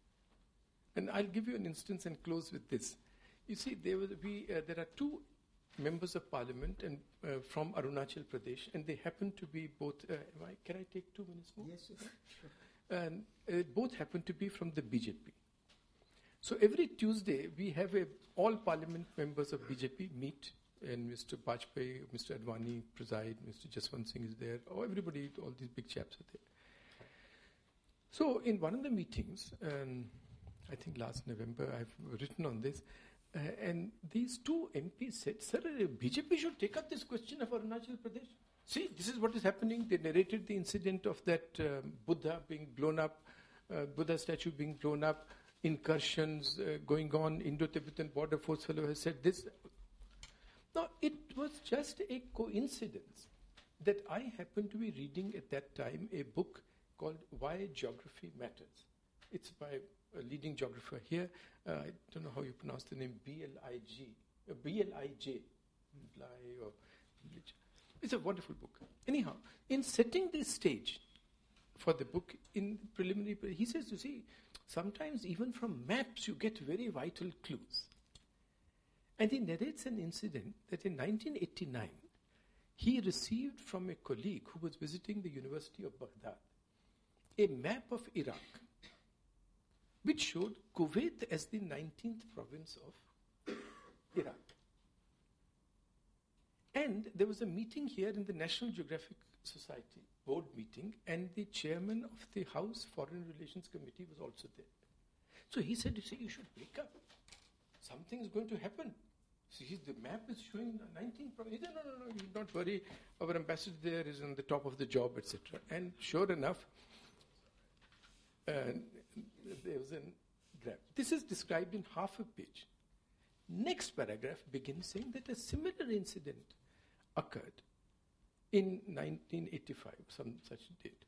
And I'll give you an instance and close with this. You see, there, was, we, uh, there are two members of parliament and uh, from Arunachal Pradesh, and they happen to be both. Uh, am I, can I take two minutes more? Yes, sure. And uh, both happen to be from the B J P. So every Tuesday we have a, all parliament members of B J P meet, and Mister Bajpayee, Mister Advani preside, Mister Jaswant Singh is there. Oh, everybody, all these big chaps are there. So in one of the meetings, um, I think last November, I've written on this. Uh, and these two M Ps said, sir, uh, B J P should take up this question of Arunachal Pradesh. See, this is what is happening. They narrated the incident of that um, Buddha being blown up, uh, Buddha statue being blown up, incursions uh, going on, Indo-Tibetan Border Force fellow has said this. Now, it was just a coincidence that I happened to be reading at that time a book called Why Geography Matters. It's by a leading geographer here. Uh, I don't know how you pronounce the name, B L I G, uh, B L I J. Or it's a wonderful book. Anyhow, in setting the stage for the book, in preliminary, he says, you see, sometimes even from maps you get very vital clues. And he narrates an incident that in nineteen eighty-nine, he received from a colleague who was visiting the University of Baghdad a map of Iraq, which showed Kuwait as the nineteenth province of Iraq. And there was a meeting here in the National Geographic Society board meeting, and the chairman of the House Foreign Relations Committee was also there. So he said, you see, you should wake up. Something is going to happen. See, the map is showing nineteen provinces. No, no, no, you don't worry. Our ambassador there is on the top of the job, et cetera. And sure enough, uh, there was a draft. This is described in half a page. Next paragraph begins saying that a similar incident occurred in nineteen eighty-five, some such date,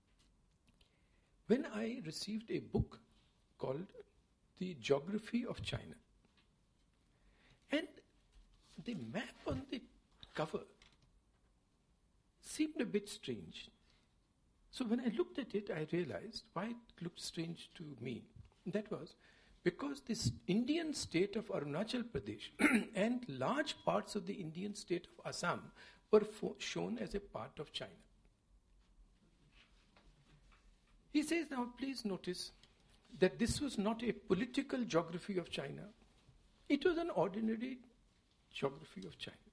when I received a book called The Geography of China. And the map on the cover seemed a bit strange. So when I looked at it, I realized why it looked strange to me. That was because this Indian state of Arunachal Pradesh and large parts of the Indian state of Assam were fo- shown as a part of China. He says, now please notice that this was not a political geography of China. It was an ordinary geography of China.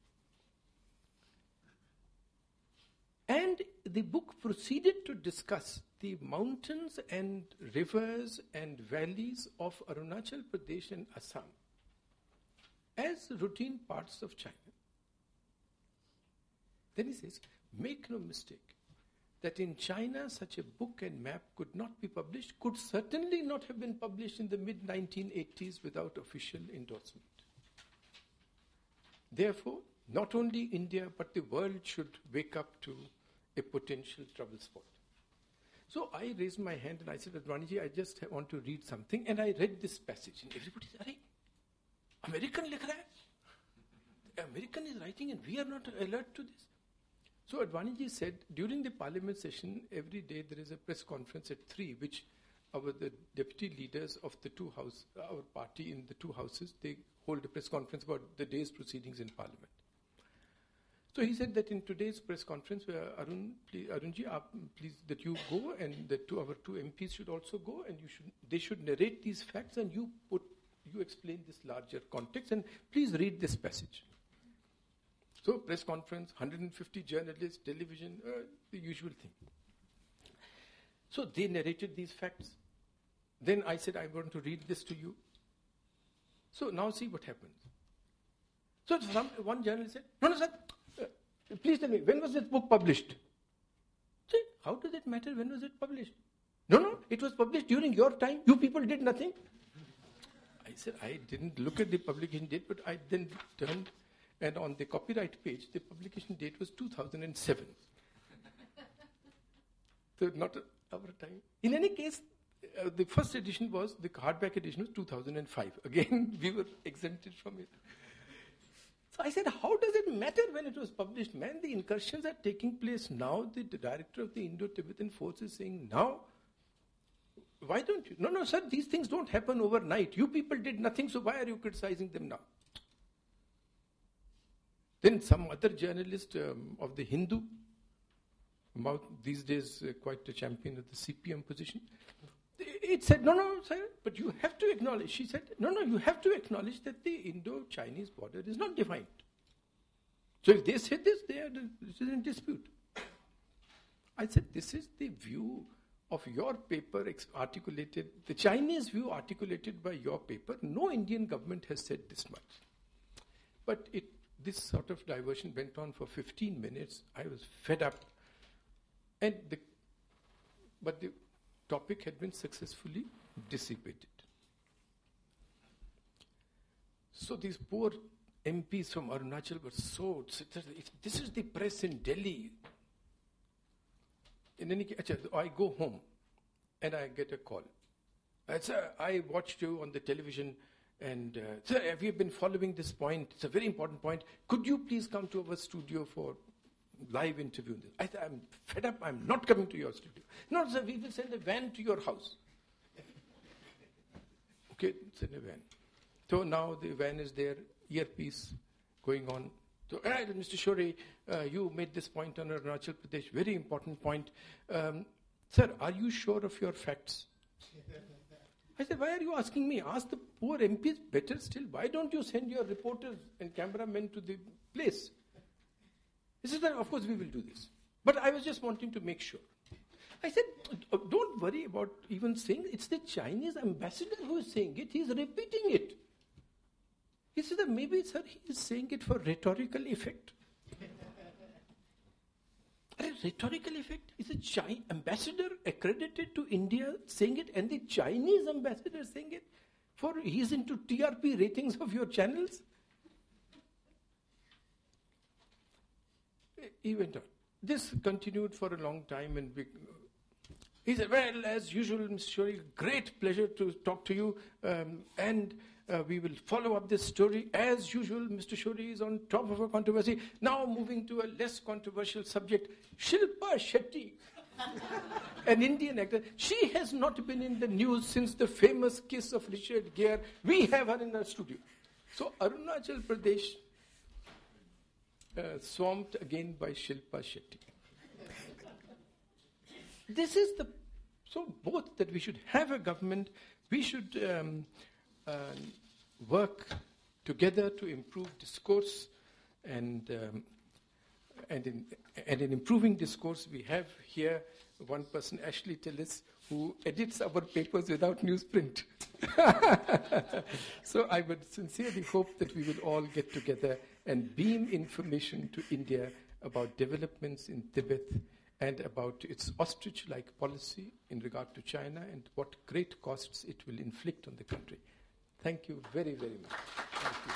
And the book proceeded to discuss the mountains and rivers and valleys of Arunachal Pradesh and Assam as routine parts of China. Then he says, make no mistake that in China such a book and map could not be published, could certainly not have been published in the mid nineteen eighties without official endorsement. Therefore, not only India but the world should wake up to a potential trouble spot. So I raised my hand and I said, Advaniji, I just want to read something. And I read this passage. And everybody said, Arey, American likh raha hai? The American is writing and we are not alert to this. So Advaniji said, during the parliament session, every day there is a press conference at three, which our the deputy leaders of the two houses, our party in the two houses, they hold a press conference about the day's proceedings in parliament. So he said that in today's press conference, where Arun, please, Arunji, uh, please that you go, and the two our two M Ps should also go, and you should they should narrate these facts, and you put you explain this larger context, and please read this passage. So press conference, one hundred fifty journalists, television, uh, the usual thing. So they narrated these facts. Then I said, I want to read this to you. So now see what happens. So some, one journalist said, no, no, sir, uh, please tell me, when was this book published? See, how does it matter when was it published? No, no, it was published during your time. You people did nothing. I said, I didn't look at the publication date, but I then turned, and on the copyright page, the publication date was two thousand seven. So not our time. In any case, uh, the first edition was, the hardback edition was two thousand five. Again, we were exempted from it. So I said, how does it matter when it was published? Man, the incursions are taking place now. The, the director of the Indo-Tibetan force is saying, now, why don't you? No, no, sir, these things don't happen overnight. You people did nothing, so why are you criticizing them now? Then some other journalist um, of the Hindu, about these days uh, quite a champion of the C P M position, it said, no, no, sir, but you have to acknowledge. She said, no, no, you have to acknowledge that the Indo-Chinese border is not defined. So if they said this, they are this is in dispute. I said, this is the view of your paper ex- articulated, the Chinese view articulated by your paper. No Indian government has said this much. But it, this sort of diversion went on for fifteen minutes. I was fed up. And the, but the topic had been successfully dissipated. So these poor M Ps from Arunachal were so, this is the press in Delhi. In any case, I go home and I get a call. I said, I watched you on the television and, uh, sir, have you been following this point? It's a very important point. Could you please come to our studio for live interview? I said, I'm fed up. I'm not coming to your studio. No, sir, we will send a van to your house. Okay, send a van. So now the van is there, earpiece going on. So, hey, Mister Shourie, uh, you made this point on Arunachal Pradesh, very important point. Um, sir, are you sure of your facts? I said, why are you asking me? Ask the poor M Ps better still. Why don't you send your reporters and cameramen to the place? He said, of course we will do this. But I was just wanting to make sure. I said, don't worry about even saying it. It's the Chinese ambassador who is saying it. He's repeating it. He said that maybe, sir, he is saying it for rhetorical effect. A rhetorical effect? Is a China ambassador accredited to India saying it and the Chinese ambassador saying it? For he's into T R P ratings of your channels? He went on. This continued for a long time and we, he said, well, as usual, Mister Shourie, great pleasure to talk to you um, and Uh, we will follow up this story. As usual, Mister Shourie is on top of a controversy. Now moving to a less controversial subject, Shilpa Shetty, an Indian actor. She has not been in the news since the famous kiss of Richard Gere. We have her in our studio. So Arunachal Pradesh uh, swamped again by Shilpa Shetty. This is the, so both that we should have a government, we should um, Uh, work together to improve discourse, and um, and in and in improving discourse, we have here one person, Ashley Tillis, who edits our papers without newsprint. So I would sincerely hope that we will all get together and beam information to India about developments in Tibet and about its ostrich-like policy in regard to China and what great costs it will inflict on the country. Thank you very, very much. Thank you.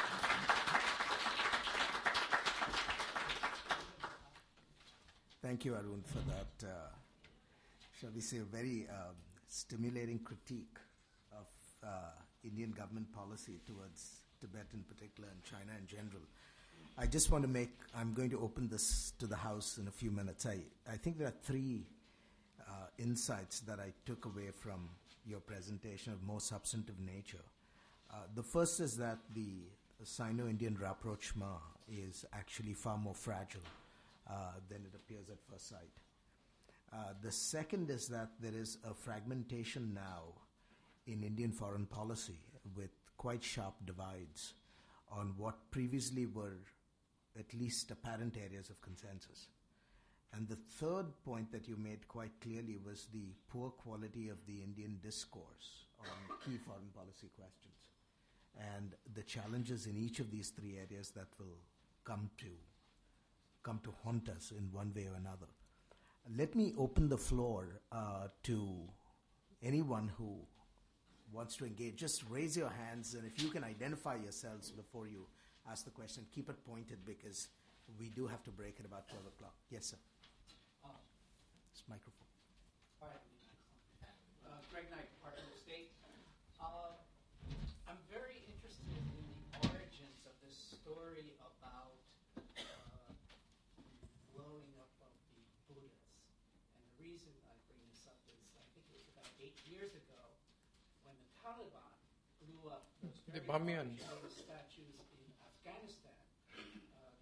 Thank you, Arun, for that, uh, shall we say, a very um, stimulating critique of uh, Indian government policy towards Tibet in particular and China in general. I just want to make, I'm going to open this to the House in a few minutes. I, I think there are three uh, insights that I took away from your presentation of more substantive nature. Uh, the first is that the Sino-Indian rapprochement is actually far more fragile uh, than it appears at first sight. Uh, the second is that there is a fragmentation now in Indian foreign policy with quite sharp divides on what previously were at least apparent areas of consensus. And the third point that you made quite clearly was the poor quality of the Indian discourse on key foreign policy questions and the challenges in each of these three areas that will come to come to haunt us in one way or another. Let me open the floor uh, to anyone who wants to engage. Just raise your hands, and if you can identify yourselves before you ask the question, keep it pointed because we do have to break at about twelve o'clock. Yes, sir. This microphone. All right. Uh, Greg Knight, Department of State. Uh, I'm very interested in the origins of this story about uh, blowing up of the Buddhas. And the reason I bring this up is I think it was about eight years ago when the Taliban blew up those very the Bamiyan Buddha statues in Afghanistan. Uh,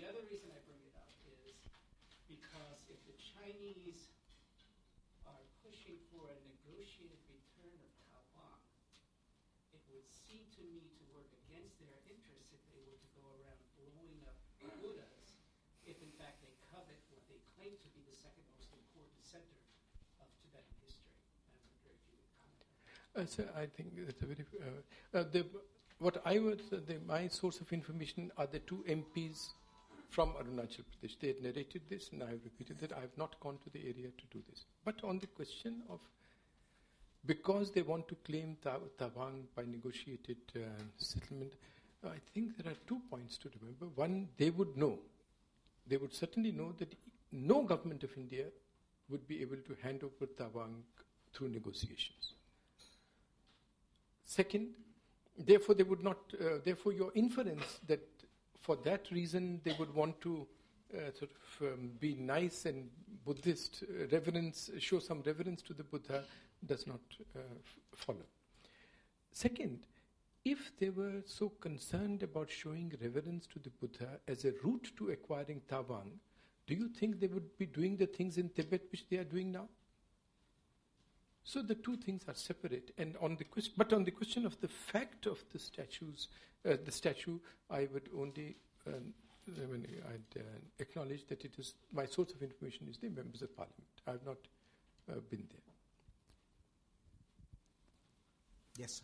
other reason I bring it up is because if the Chinese are pushing for a negotiated return of Taiwan, it would seem to me to work against their interests if they were to go around blowing up Buddhas, if in fact they covet what they claim to be the second most important center of Tibetan history. I wonder if you would comment on that. Uh, so I think that's a very. Uh, uh, the, what I was, uh, the, my source of information are the two M Ps from Arunachal Pradesh. They had narrated this, and I have repeated that. I have not gone to the area to do this. But on the question of, because they want to claim Ta- Tawang by negotiated uh, settlement, I think there are two points to remember. One, they would know, they would certainly know that no government of India would be able to hand over Tawang through negotiations. Second, therefore they would not, uh, therefore your inference that for that reason they would want to uh, sort of um, be nice and Buddhist, uh, reverence, show some reverence to the Buddha does not uh, f- follow. Second, if they were so concerned about showing reverence to the Buddha as a route to acquiring Tawang, do you think they would be doing the things in Tibet which they are doing now? So the two things are separate. And on the question, but on the question of the fact of the statues, uh, the statue, I would only um, I mean, I'd uh, acknowledge that it is my source of information is the members of Parliament. I have not uh, been there. Yes.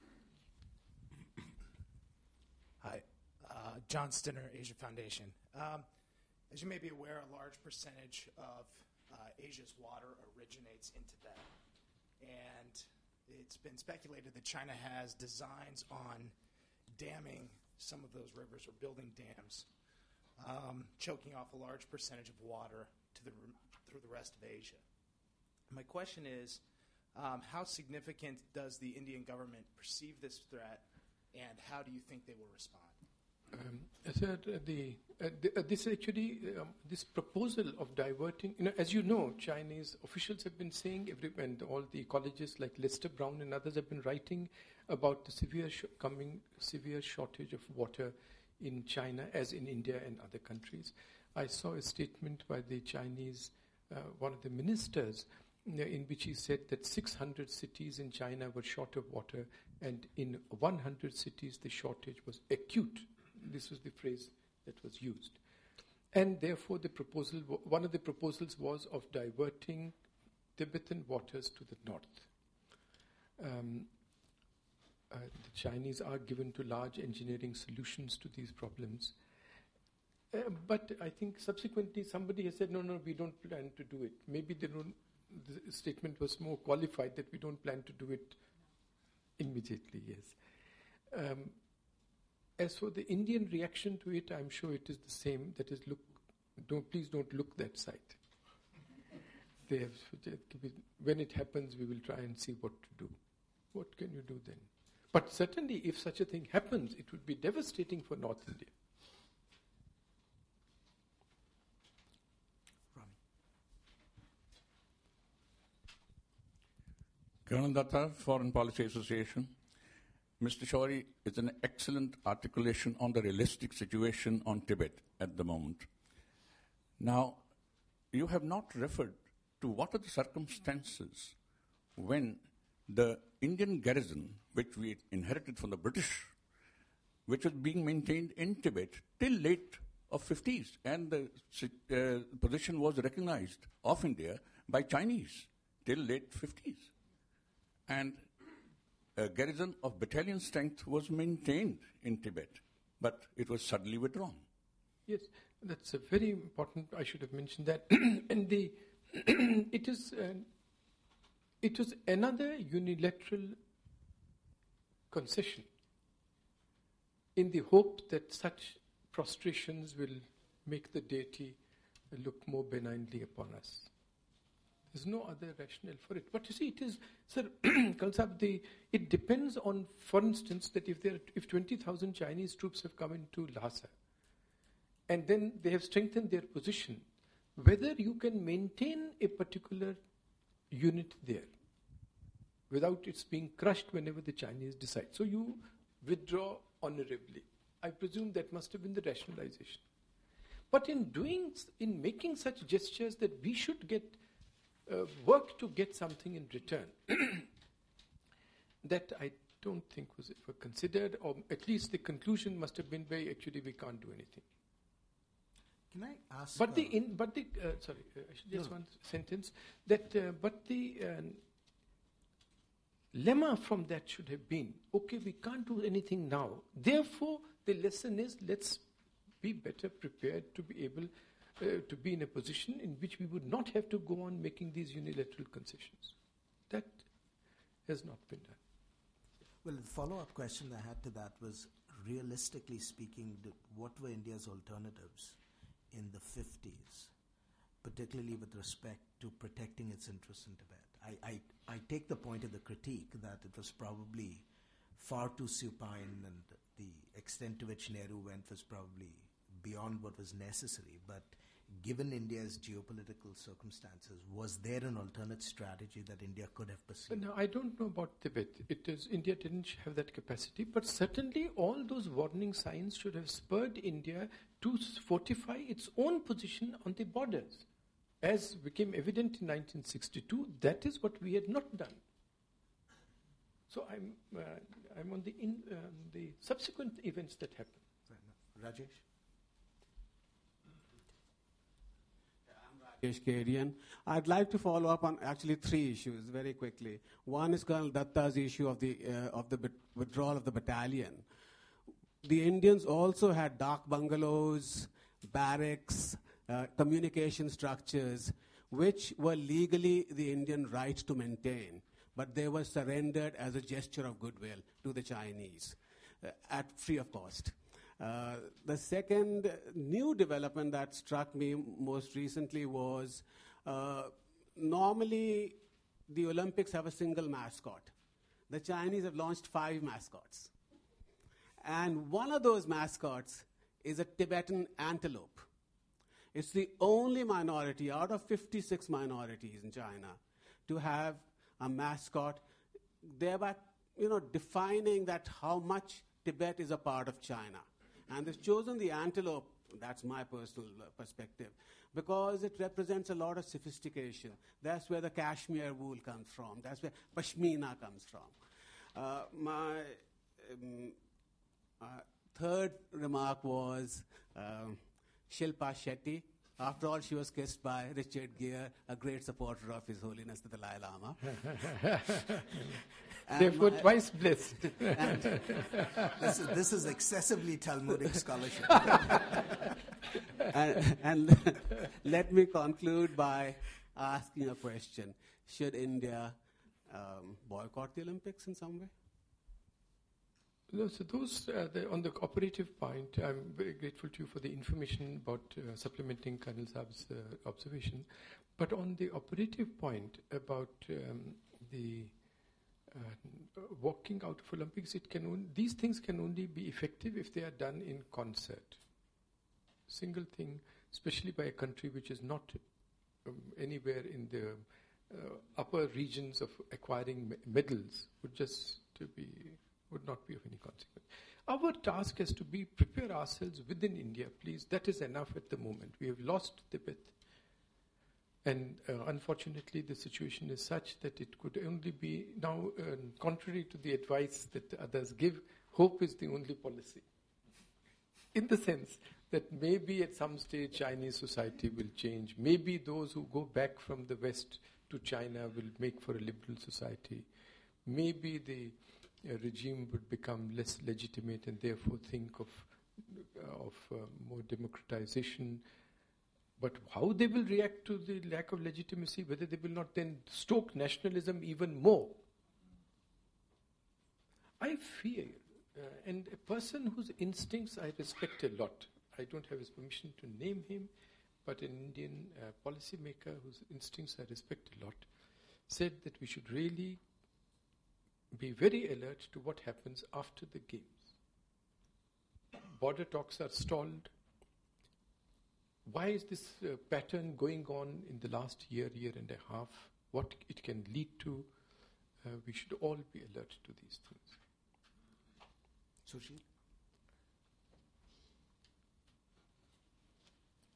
Hi, uh, John Stinner, Asia Foundation. Um, as you may be aware, a large percentage of uh, Asia's water originates in Tibet. And it's been speculated that China has designs on damming some of those rivers or building dams, um, choking off a large percentage of water to the, through the rest of Asia. My question is, um, how significant does the Indian government perceive this threat, and how do you think they will respond? Um, so uh, the, uh, the, uh, this actually, um, this proposal of diverting, you know, as you know, Chinese officials have been saying, every, and all the colleges like Lester Brown and others have been writing about the severe sh- coming severe shortage of water in China, as in India and other countries. I saw a statement by the Chinese, uh, one of the ministers, in which he said that six hundred cities in China were short of water, and in one hundred cities the shortage was acute. This was the phrase that was used. And therefore the proposal, one of the proposals was of diverting Tibetan waters to the north. Um, uh, the Chinese are given to large engineering solutions to these problems. Uh, but I think subsequently somebody has said, no, no, we don't plan to do it. Maybe they don't, the statement was more qualified that we don't plan to do it immediately, yes. Um, As for the Indian reaction to it, I'm sure it is the same. That is, look, don't please don't look that side. They have, when it happens, we will try and see what to do. What can you do then? But certainly, if such a thing happens, it would be devastating for North India. Colonel Datta, Foreign Policy Association. Mister Shourie is an excellent articulation on the realistic situation on Tibet at the moment. Now, you have not referred to what are the circumstances when the Indian garrison, which we inherited from the British, which was being maintained in Tibet till late of fifties, and the uh, position was recognized of India by Chinese till late fifties. And a garrison of battalion strength was maintained in Tibet, but it was suddenly withdrawn. Yes, that's a very important. I should have mentioned that. And the it is uh, it was another unilateral concession in the hope that such prostrations will make the deity look more benignly upon us. There's no other rationale for it. But you see, it is, sir, Kalsab, the, it depends on, for instance, that if there, if twenty thousand Chinese troops have come into Lhasa, and then they have strengthened their position, whether you can maintain a particular unit there without its being crushed whenever the Chinese decide. So you withdraw honorably. I presume that must have been the rationalization. But in doing, s- in making such gestures that we should get, uh, work to get something in return, that I don't think was ever considered, or at least the conclusion must have been, very actually we can't do anything. Can I ask? But the, uh, in, but the, uh, sorry, uh, just No. one sentence, that, uh, but the uh, lemma from that should have been, okay, we can't do anything now. Therefore, the lesson is, let's be better prepared to be able uh, to be in a position in which we would not have to go on making these unilateral concessions. That has not been done. Well, the follow-up question I had to that was, realistically speaking, the, what were India's alternatives in the fifties, particularly with respect to protecting its interests in Tibet? I, I, I take the point of the critique that it was probably far too supine, and the extent to which Nehru went was probably beyond what was necessary. But given India's geopolitical circumstances, was there an alternate strategy that India could have pursued? No, I don't know about Tibet. It is, India didn't have that capacity, but certainly all those warning signs should have spurred India to s- fortify its own position on the borders. As became evident in nineteen sixty-two, that is what we had not done. So I'm, uh, I'm on the, in, um, the subsequent events that happened. Fair enough. Rajesh? Rajesh Kadian. I'd like to follow up on actually three issues very quickly. One is Colonel Datta's issue of the, uh, of the bet- withdrawal of the battalion. The Indians also had dark bungalows, barracks, uh, communication structures, which were legally the Indian right to maintain, but they were surrendered as a gesture of goodwill to the Chinese uh, at free of cost. Uh, the second new development that struck me most recently was uh, normally the Olympics have a single mascot. The Chinese have launched five mascots. And one of those mascots is a Tibetan antelope. It's the only minority out of fifty-six minorities in China to have a mascot, thereby, you know, defining that how much Tibet is a part of China. And they've chosen the antelope, that's my personal uh, perspective, because it represents a lot of sophistication. That's where the cashmere wool comes from. That's where pashmina comes from. Uh, my um, uh, third remark was um, Shilpa Shetty. After all, she was kissed by Richard Gere, a great supporter of His Holiness the Dalai Lama. Therefore, my- twice blessed. This is, this is excessively Talmudic scholarship. and, and let me conclude by asking a question. Should India um, boycott the Olympics in some way? No, so those, uh, the, on the operative point, I'm very grateful to you for the information about uh, supplementing Colonel Saab's uh, observation. But on the operative point about um, the uh, walking out of Olympics, it can on, these things can only be effective if they are done in concert. Single thing, especially by a country which is not um, anywhere in the uh, upper regions of acquiring me- medals, would just to be would not be of any consequence. Our task has to be prepare ourselves within India, please. That is enough at the moment. We have lost Tibet. And uh, unfortunately, the situation is such that it could only be now, uh, contrary to the advice that others give, hope is the only policy. In the sense that maybe at some stage Chinese society will change. Maybe those who go back from the West to China will make for a liberal society. Maybe the uh, regime would become less legitimate and therefore think of, uh, of uh, more democratization. But how they will react to the lack of legitimacy, whether they will not then stoke nationalism even more. I fear, uh, and a person whose instincts I respect a lot, I don't have his permission to name him, but an Indian uh, policymaker whose instincts I respect a lot, said that we should really be very alert to what happens after the games. Border talks are stalled. Why is this uh, pattern going on in the last year, year and a half? What it can lead to? Uh, we should all be alert to these things. Sushil?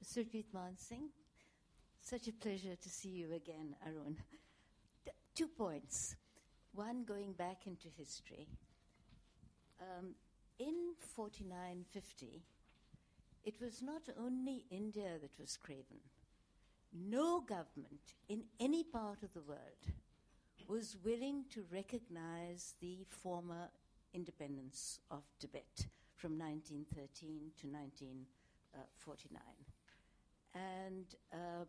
Surjit Man Singh. Such a pleasure to see you again, Arun. T- two points. One, going back into history. Um, in forty-nine fifty, it was not only India that was craven. No government in any part of the world was willing to recognize the former independence of Tibet from nineteen thirteen to nineteen forty-nine. And uh,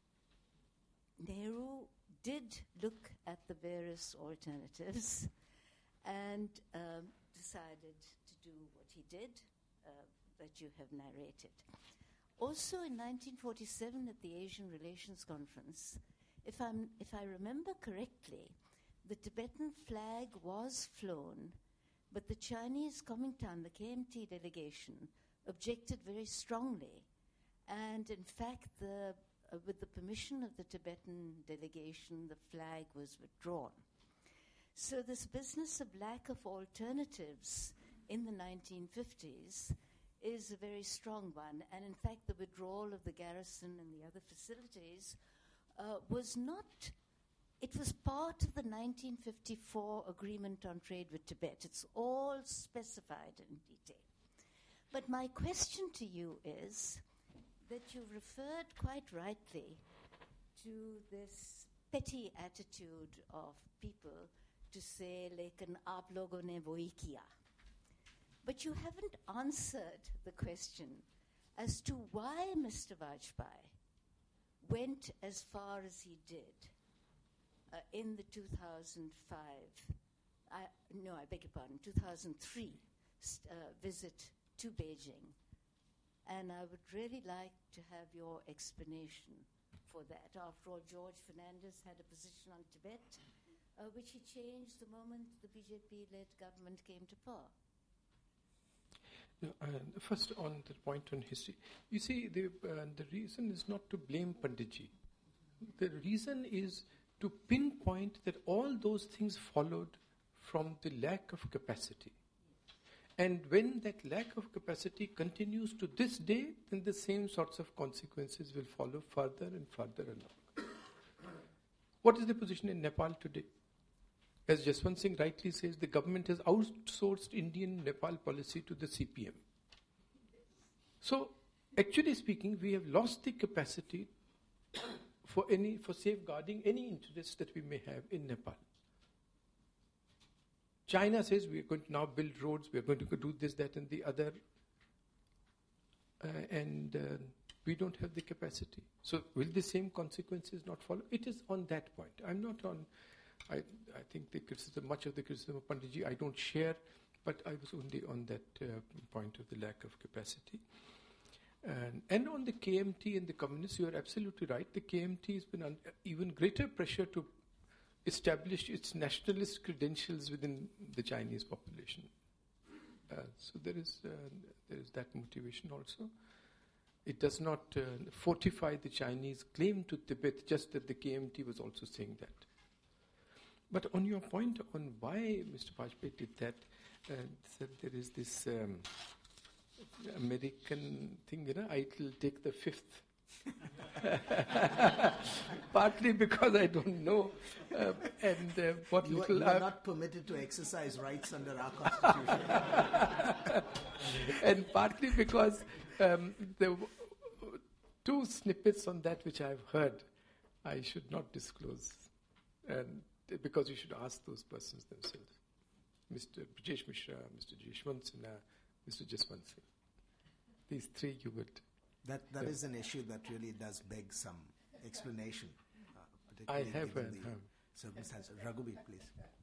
Nehru did look at the various alternatives and um, decided to do what he did, uh, that you have narrated. Also in nineteen forty-seven at the Asian Relations Conference, if, I'm, if I remember correctly, the Tibetan flag was flown, but the Chinese Kuomintang, the K M T delegation, objected very strongly. And in fact, the, uh, with the permission of the Tibetan delegation, the flag was withdrawn. So this business of lack of alternatives in the nineteen fifties is a very strong one. And in fact, the withdrawal of the garrison and the other facilities uh, was not, it was part of the nineteen fifty-four agreement on trade with Tibet. It's all specified in detail. But my question to you is that you referred quite rightly to this petty attitude of people to say, lekin aap logon ne wohi kiya. But you haven't answered the question as to why Mister Vajpayee went as far as he did uh, in the two thousand five, I, no, I beg your pardon, two thousand three st- uh, visit to Beijing. And I would really like to have your explanation for that. After all, George Fernandez had a position on Tibet, uh, which he changed the moment the B J P-led government came to power. No, uh, first, on the point on history, you see, the, uh, the reason is not to blame Panditji. The reason is to pinpoint that all those things followed from the lack of capacity. And when that lack of capacity continues to this day, then the same sorts of consequences will follow further and further along. What is the position in Nepal today? As Jaswant Singh rightly says, the government has outsourced Indian Nepal policy to the C P M. So, actually speaking, we have lost the capacity for any for safeguarding any interests that we may have in Nepal. China says we are going to now build roads, we are going to do this, that, and the other, uh, and uh, we don't have the capacity. So, will the same consequences not follow? It is on that point. I'm not on. I, I think the criticism, much of the criticism of Panditji, I don't share, but I was only on that uh, point of the lack of capacity. And, and on the K M T and the communists, you are absolutely right. The K M T has been under even greater pressure to establish its nationalist credentials within the Chinese population. Uh, so there is uh, there is that motivation also. It does not uh, fortify the Chinese claim to Tibet, just that the K M T was also saying that. But on your point on why Mister Vajpayee did that, uh, said there is this um, American thing, you know, I'll take the fifth. Partly because I don't know, uh, and uh, what you little are, you are I've not permitted to exercise rights under our constitution. and partly because um, there were two snippets on that which I've heard, I should not disclose, and because you should ask those persons themselves, Mister Brajesh Mishra, Mister Jeshwant Sinha, Mister Jaswant Singh. These three you would. That that Yeah. is an issue that really does beg some explanation. Uh, I particularly have given and the have. circumstances. Raghuveer, please.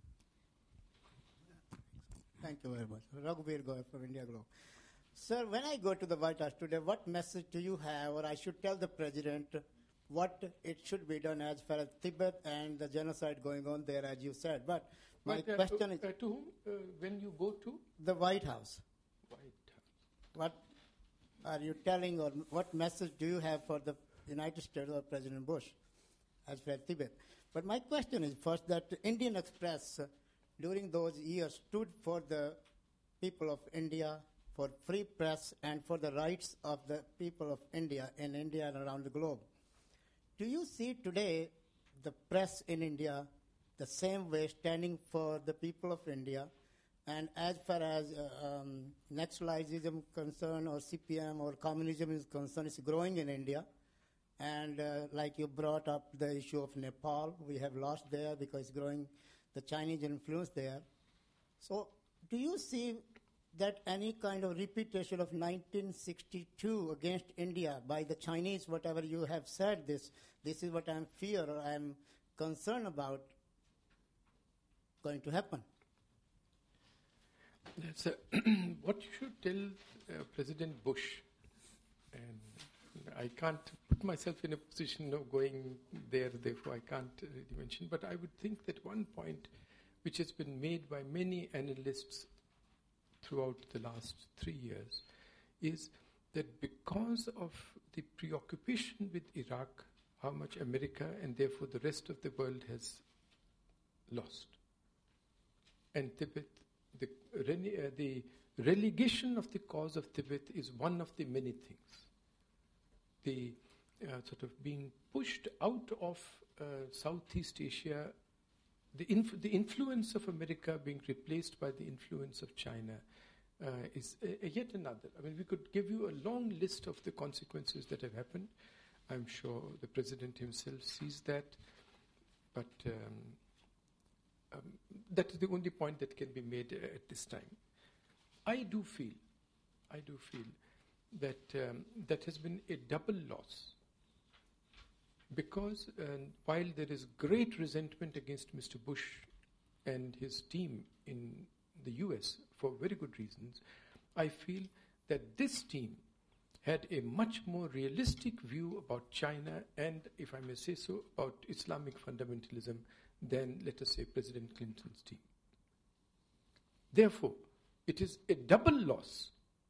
Thank you very much. Raghuveer Goy from India Group. Sir, when I go to the White House today, what message do you have, or I should tell the President what it should be done as far as Tibet and the genocide going on there, as you said? But my But, uh, question to, is uh, to whom, uh, when you go to the White House. White House. What are you telling, or what message do you have for the United States or President Bush as far as Tibet? But my question is first that Indian Express uh, during those years stood for the people of India, for free press and for the rights of the people of India, in India and around the globe. Do you see today the press in India the same way, standing for the people of India? And as far as uh, um, nationalism concerned, or C P M or communism is concerned, it's growing in India. And uh, like you brought up the issue of Nepal, we have lost there because it's growing the Chinese influence there. So do you see that any kind of repetition of nineteen sixty-two against India by the Chinese, whatever you have said, this, this is what I'm fear or I'm concerned about going to happen? That's a what you should tell uh, President Bush, and I can't put myself in a position of going there, therefore I can't really mention, but I would think that one point which has been made by many analysts throughout the last three years is that because of the preoccupation with Iraq, how much America and therefore the rest of the world has lost. And Tibet, the, uh, the relegation of the cause of Tibet is one of the many things. The uh, sort of being pushed out of uh, Southeast Asia, the, inf- the influence of America being replaced by the influence of China uh, is uh, yet another. I mean, we could give you a long list of the consequences that have happened. I'm sure the President himself sees that, but um, um, that is the only point that can be made uh, at this time. I do feel, I do feel that um, that has been a double loss, because uh, while there is great resentment against Mister Bush and his team in the U S for very good reasons, I feel that this team had a much more realistic view about China and, if I may say so, about Islamic fundamentalism than, let us say, President Clinton's team. Therefore, it is a double loss,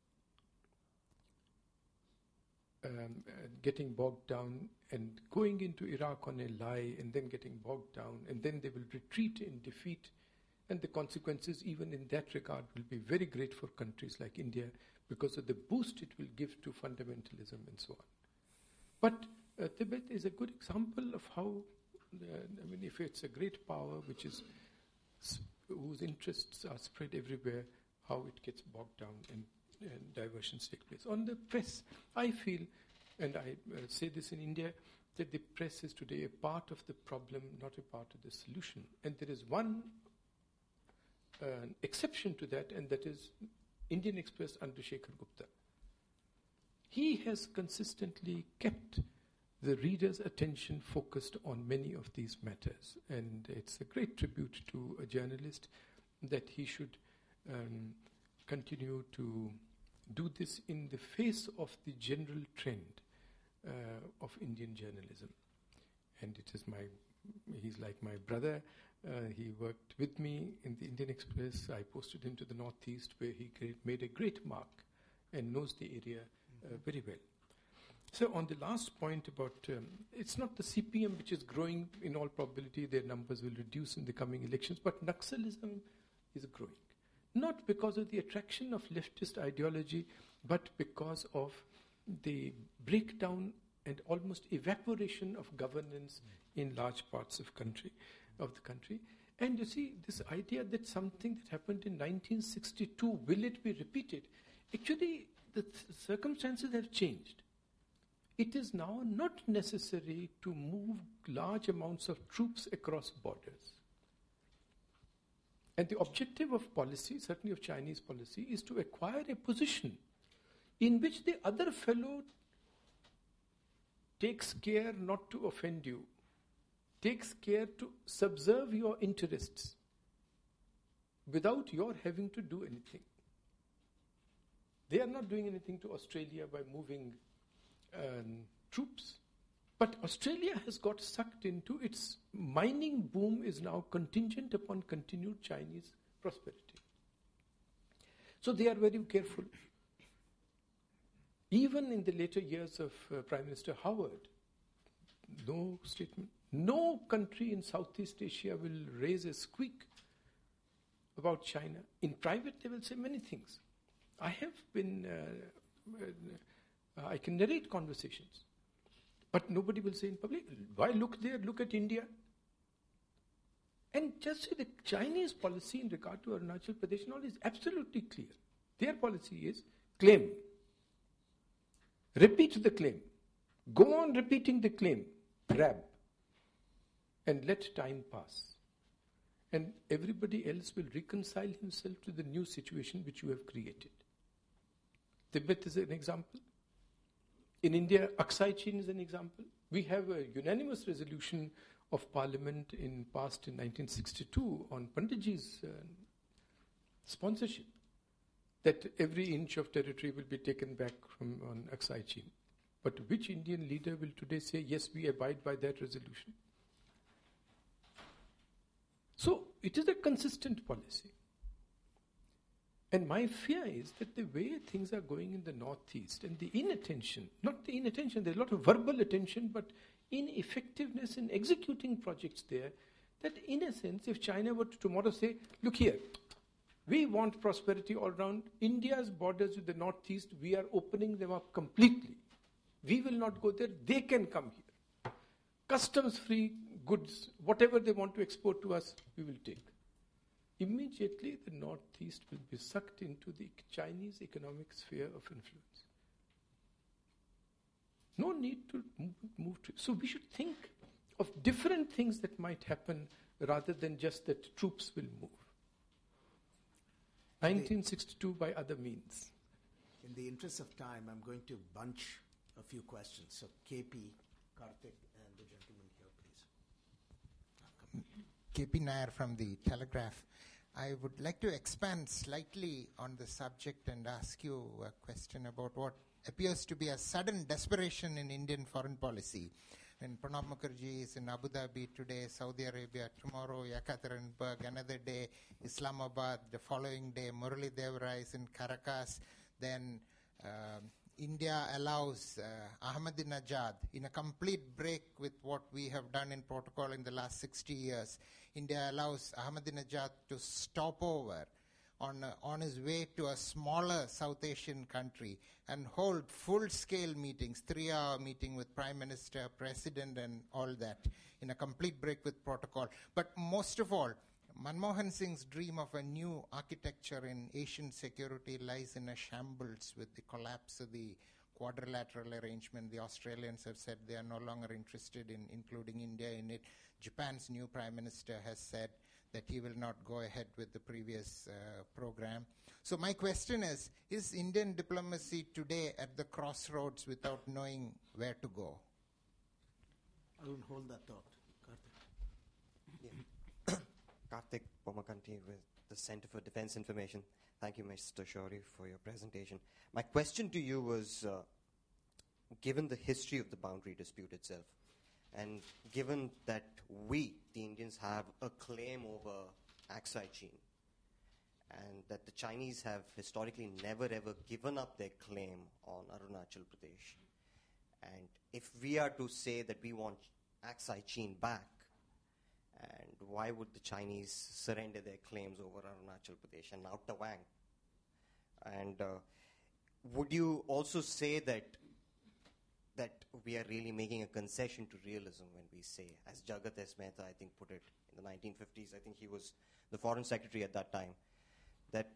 um, uh, getting bogged down and going into Iraq on a lie and then getting bogged down, and then they will retreat in defeat, and the consequences even in that regard will be very great for countries like India because of the boost it will give to fundamentalism and so on. But uh, Tibet is a good example of how, uh, I mean, if it's a great power which is sp- whose interests are spread everywhere, how it gets bogged down and, and diversions take place. On the press, I feel, and I uh, say this in India, that the press is today a part of the problem, not a part of the solution. And there is one uh, exception to that, and that is Indian Express under Shekhar Gupta. He has consistently kept the reader's attention focused on many of these matters. And it's a great tribute to a journalist that he should um, continue to do this in the face of the general trend uh, of Indian journalism. And it is my, he's like my brother. Uh, he worked with me in the Indian Express. I posted him to the Northeast, where he great, made a great mark and knows the area uh, very well. So on the last point about, um, it's not the C P M which is growing. In all probability, their numbers will reduce in the coming elections, but Naxalism is growing. Not because of the attraction of leftist ideology, but because of the breakdown and almost evaporation of governance mm. in large parts of country. of the country. And you see, this idea that something that happened in nineteen sixty-two, will it be repeated? Actually, the th- circumstances have changed. It is now not necessary to move large amounts of troops across borders. And the objective of policy, certainly of Chinese policy, is to acquire a position in which the other fellow takes care not to offend you, takes care to subserve your interests without your having to do anything. They are not doing anything to Australia by moving um, troops. But Australia has got sucked into its mining boom is now contingent upon continued Chinese prosperity. So they are very careful. Even in the later years of uh, Prime Minister Howard, no statement, no country in Southeast Asia will raise a squeak about China. In private, they will say many things. I have been, uh, uh, I can narrate conversations, but nobody will say in public, why look there, look at India. And just say the Chinese policy in regard to Arunachal Pradesh now is absolutely clear. Their policy is claim. Repeat the claim. Go on repeating the claim. Grab. And let time pass. And everybody else will reconcile himself to the new situation which you have created. Tibet is an example. In India, Aksai Chin is an example. We have a unanimous resolution of Parliament in passed in nineteen sixty-two on Panditji's uh, sponsorship that every inch of territory will be taken back from on Aksai Chin. But which Indian leader will today say, yes, we abide by that resolution? So it is a consistent policy. And my fear is that the way things are going in the Northeast and the inattention, not the inattention, there's a lot of verbal attention, but ineffectiveness in executing projects there, that in a sense, if China were to tomorrow say, look here, we want prosperity all around, India's borders with the Northeast, we are opening them up completely. We will not go there, they can come here. Customs-free goods, whatever they want to export to us, we will take. Immediately, the Northeast will be sucked into the Chinese economic sphere of influence. No need to move, move to. So we should think of different things that might happen rather than just that troops will move. nineteen sixty-two by other means. In the interest of time, I'm going to bunch a few questions. So K P, Karthik, and the gentleman here, please. K P Nair from the Telegraph. I would like to expand slightly on the subject and ask you a question about what appears to be a sudden desperation in Indian foreign policy. When Pranab Mukherjee is in Abu Dhabi today, Saudi Arabia tomorrow, Yekaterinburg, another day, Islamabad, the following day, Murali Devara is in Caracas, then uh, India allows uh, Ahmadinejad, in a complete break with what we have done in protocol in the last sixty years, India allows Ahmadinejad to stop over on, uh, on his way to a smaller South Asian country and hold full-scale meetings, three-hour meeting with Prime Minister, President, and all that, in a complete break with protocol. But most of all, Manmohan Singh's dream of a new architecture in Asian security lies in a shambles with the collapse of the quadrilateral arrangement. The Australians have said they are no longer interested in including India in it. Japan's new prime minister has said that he will not go ahead with the previous uh, program. So my question is, is Indian diplomacy today at the crossroads without knowing where to go? I will hold that thought. Karthik. Yeah. Karthik Pomakanti with the Center for Defense Information. Thank you, Mister Shourie, for your presentation. My question to you was, uh, given the history of the boundary dispute itself, and given that we, the Indians, have a claim over Aksai Chin, and that the Chinese have historically never ever given up their claim on Arunachal Pradesh, and if we are to say that we want Aksai Chin back, and why would the Chinese surrender their claims over Arunachal Pradesh and now Tawang? And uh, would you also say that that we are really making a concession to realism when we say, as Jagat S. Mehta, I think, put it in the nineteen fifties, I think he was the foreign secretary at that time, that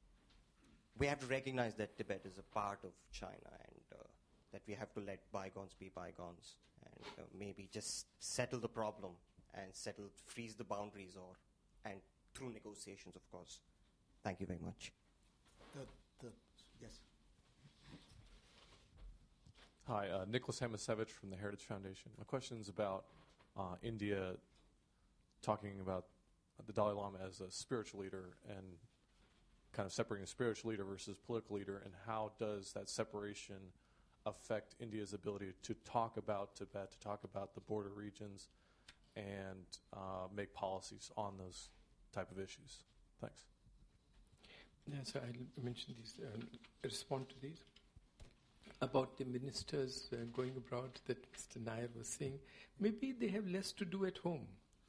we have to recognize that Tibet is a part of China and uh, that we have to let bygones be bygones and uh, maybe just settle the problem and settle, freeze the boundaries, or and through negotiations, of course. Thank you very much. The, the, yes. Hi, uh, Nicholas Hamasevich from the Heritage Foundation. My question is about uh, India talking about the Dalai Lama as a spiritual leader and kind of separating a spiritual leader versus political leader, and how does that separation affect India's ability to talk about Tibet, to talk about the border regions, and uh, make policies on those type of issues? Thanks. Yes, I'll mention these, uh, respond to these. About the ministers uh, going abroad that Mister Nair was saying, maybe they have less to do at home.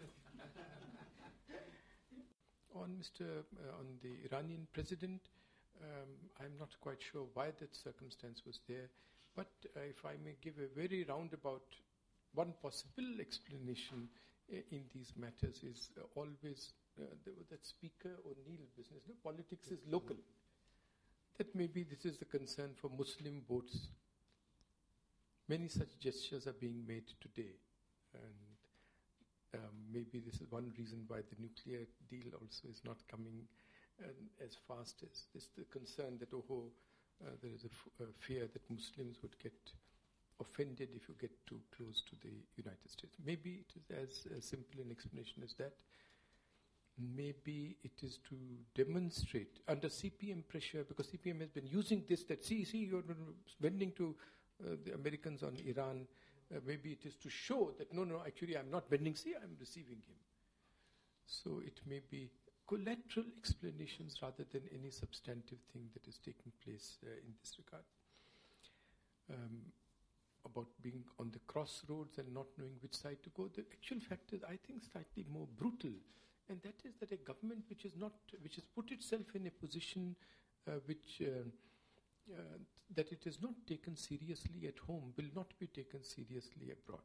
on Mister Uh, on the Iranian president, Um, I'm not quite sure why that circumstance was there, but uh, if I may give a very roundabout, one possible explanation uh, in these matters is uh, always uh, the, that Speaker O'Neill business. No, politics is local. That maybe this is the concern for Muslim votes. Many such gestures are being made today, and um, maybe this is one reason why the nuclear deal also is not coming Um, as fast as this, the concern that, oh, uh, there is a, f- a fear that Muslims would get offended if you get too close to the United States. Maybe it is as uh, simple an explanation as that. Maybe it is to demonstrate under C P M pressure, because C P M has been using this, that see, see, you're bending to uh, the Americans on Iran. Uh, maybe it is to show that, no, no, actually I'm not bending, see, I'm receiving him. So it may be collateral explanations rather than any substantive thing that is taking place uh, in this regard. Um, about being on the crossroads and not knowing which side to go, the actual fact is, I think, slightly more brutal, and that is that a government which is not, which has put itself in a position uh, which uh, uh, that it is not taken seriously at home will not be taken seriously abroad.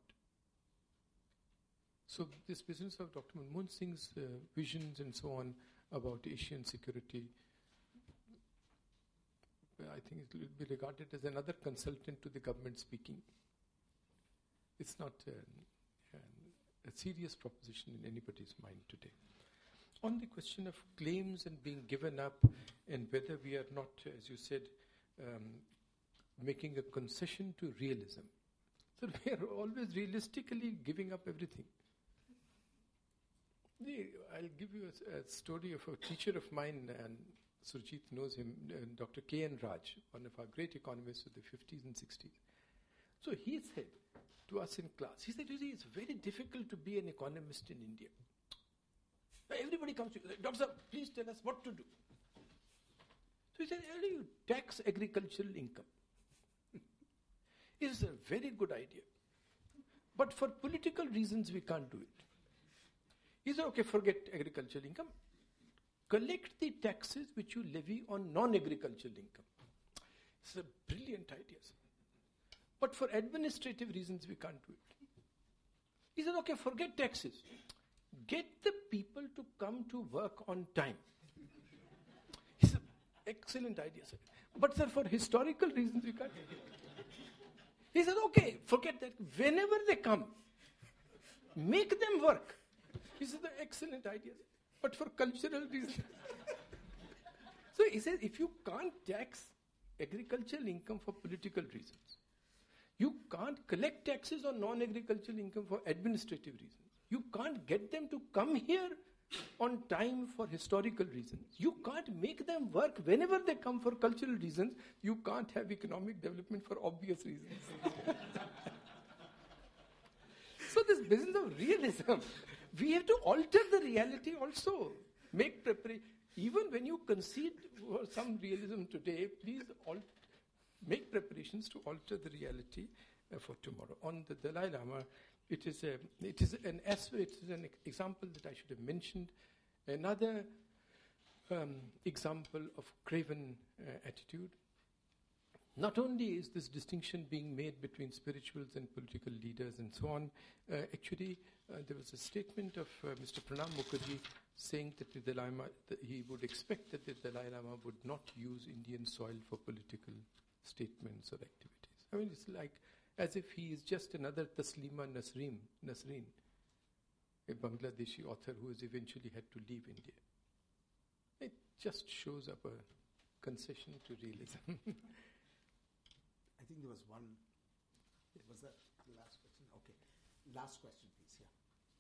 So this business of Doctor Manmohan Singh's uh, visions and so on about Asian security, I think it will be regarded as another consultant to the government speaking. It's not uh, uh, a serious proposition in anybody's mind today. On the question of claims and being given up, and whether we are not, as you said, um, making a concession to realism. So we are always realistically giving up everything. I'll give you a, a story of a teacher of mine, and Surjit knows him, uh, Doctor K N Raj, one of our great economists of the fifties and sixties. So he said to us in class, he said, you see, it's very difficult to be an economist in India. Everybody comes to you, Doctor Sir, please tell us what to do. So he said, you tax agricultural income. It's a very good idea. But for political reasons, we can't do it. He said, okay, forget agricultural income. Collect the taxes which you levy on non-agricultural income. It's a brilliant idea, sir. But for administrative reasons, we can't do it. He said, okay, forget taxes. Get the people to come to work on time. He said, excellent idea, sir. But sir, for historical reasons, we can't. He said, okay, forget that. Whenever they come, make them work. He said, excellent idea, but for cultural reasons. So he says, if you can't tax agricultural income for political reasons, you can't collect taxes on non-agricultural income for administrative reasons, you can't get them to come here on time for historical reasons, you can't make them work whenever they come for cultural reasons, you can't have economic development for obvious reasons. So this business of realism, we have to alter the reality also. Make preparation. Even when you concede for some realism today, please al- make preparations to alter the reality uh, for tomorrow. On the Dalai Lama, it is, a, it is an aspect, it is an example that I should have mentioned. Another um, example of craven uh, attitude. Not only is this distinction being made between spirituals and political leaders and so on, uh, actually uh, there was a statement of uh, Mister Pranab Mukherjee saying that the Dalai Lama, that he would expect that the Dalai Lama would not use Indian soil for political statements or activities. I mean, it's like as if he is just another Taslima Nasreen, Nasreen, a Bangladeshi author who has eventually had to leave India. It just shows up a concession to realism. I think there was one. Was that the last question? Okay. Last question, please. Yeah.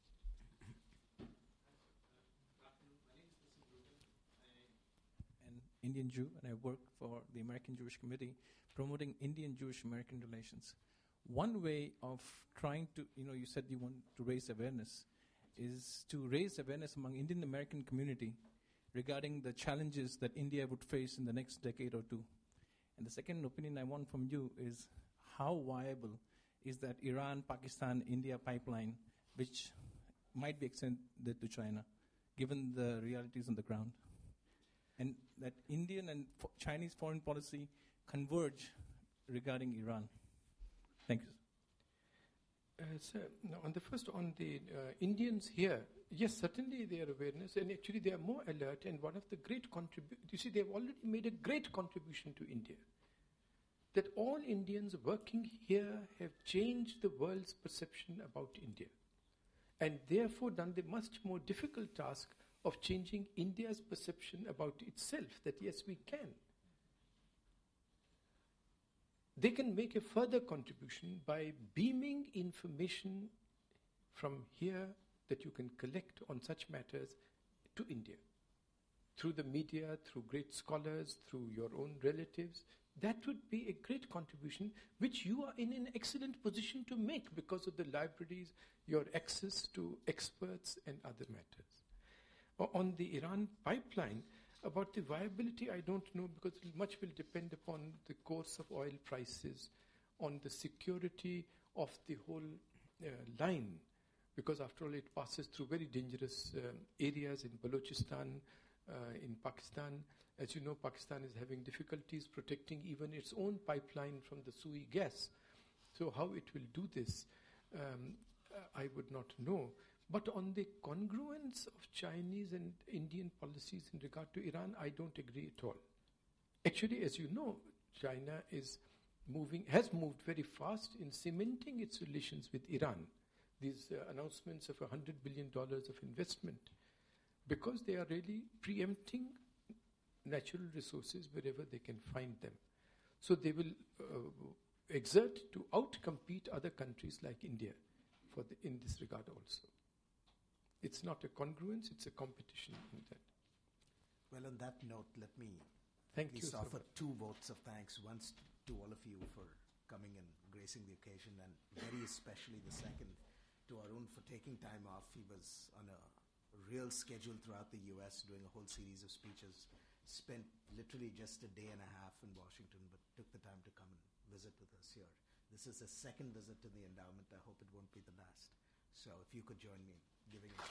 An Indian Jew, and I work for the American Jewish Committee promoting Indian Jewish-American relations. One way of trying to, you know, you said you want to raise awareness, is to raise awareness among Indian American community regarding the challenges that India would face in the next decade or two. And the second opinion I want from you is how viable is that Iran-Pakistan-India pipeline, which might be extended to China, given the realities on the ground? and that Indian and fo- Chinese foreign policy converge regarding Iran? Thank you. Uh, sir, no, on the first, on the uh, Indians here, yes, certainly their awareness, and actually they are more alert, and one of the great contribu- you see, they've already made a great contribution to India. That all Indians working here have changed the world's perception about India, and therefore done the much more difficult task of changing India's perception about itself, that yes, we can. They can make a further contribution by beaming information from here that you can collect on such matters to India. Through the media, through great scholars, through your own relatives. That would be a great contribution which you are in an excellent position to make because of the libraries, your access to experts and other matters. O- on the Iran pipeline, about the viability, I don't know because much will depend upon the course of oil prices, on the security of the whole uh, line, because after all it passes through very dangerous um, areas in Balochistan, uh, in Pakistan. As you know, Pakistan is having difficulties protecting even its own pipeline from the Sui gas. So how it will do this, um, uh, I would not know. But on the congruence of Chinese and Indian policies in regard to Iran, I don't agree at all. Actually, as you know, China is moving, has moved very fast in cementing its relations with Iran. These uh, announcements of one hundred billion dollars of investment, because they are really preempting natural resources wherever they can find them. So they will uh, exert to outcompete other countries like India for the, in this regard also. It's not a congruence, it's a competition in that. Well, on that note, let me Thank please you, offer sir. two votes of thanks. Once to all of you for coming and gracing the occasion, and very especially the second to Arun for taking time off. He was on a real schedule throughout the U S doing a whole series of speeches, spent literally just a day and a half in Washington, but took the time to come and visit with us here. This is a second visit to the endowment. I hope it won't be the last. So if you could join me in giving a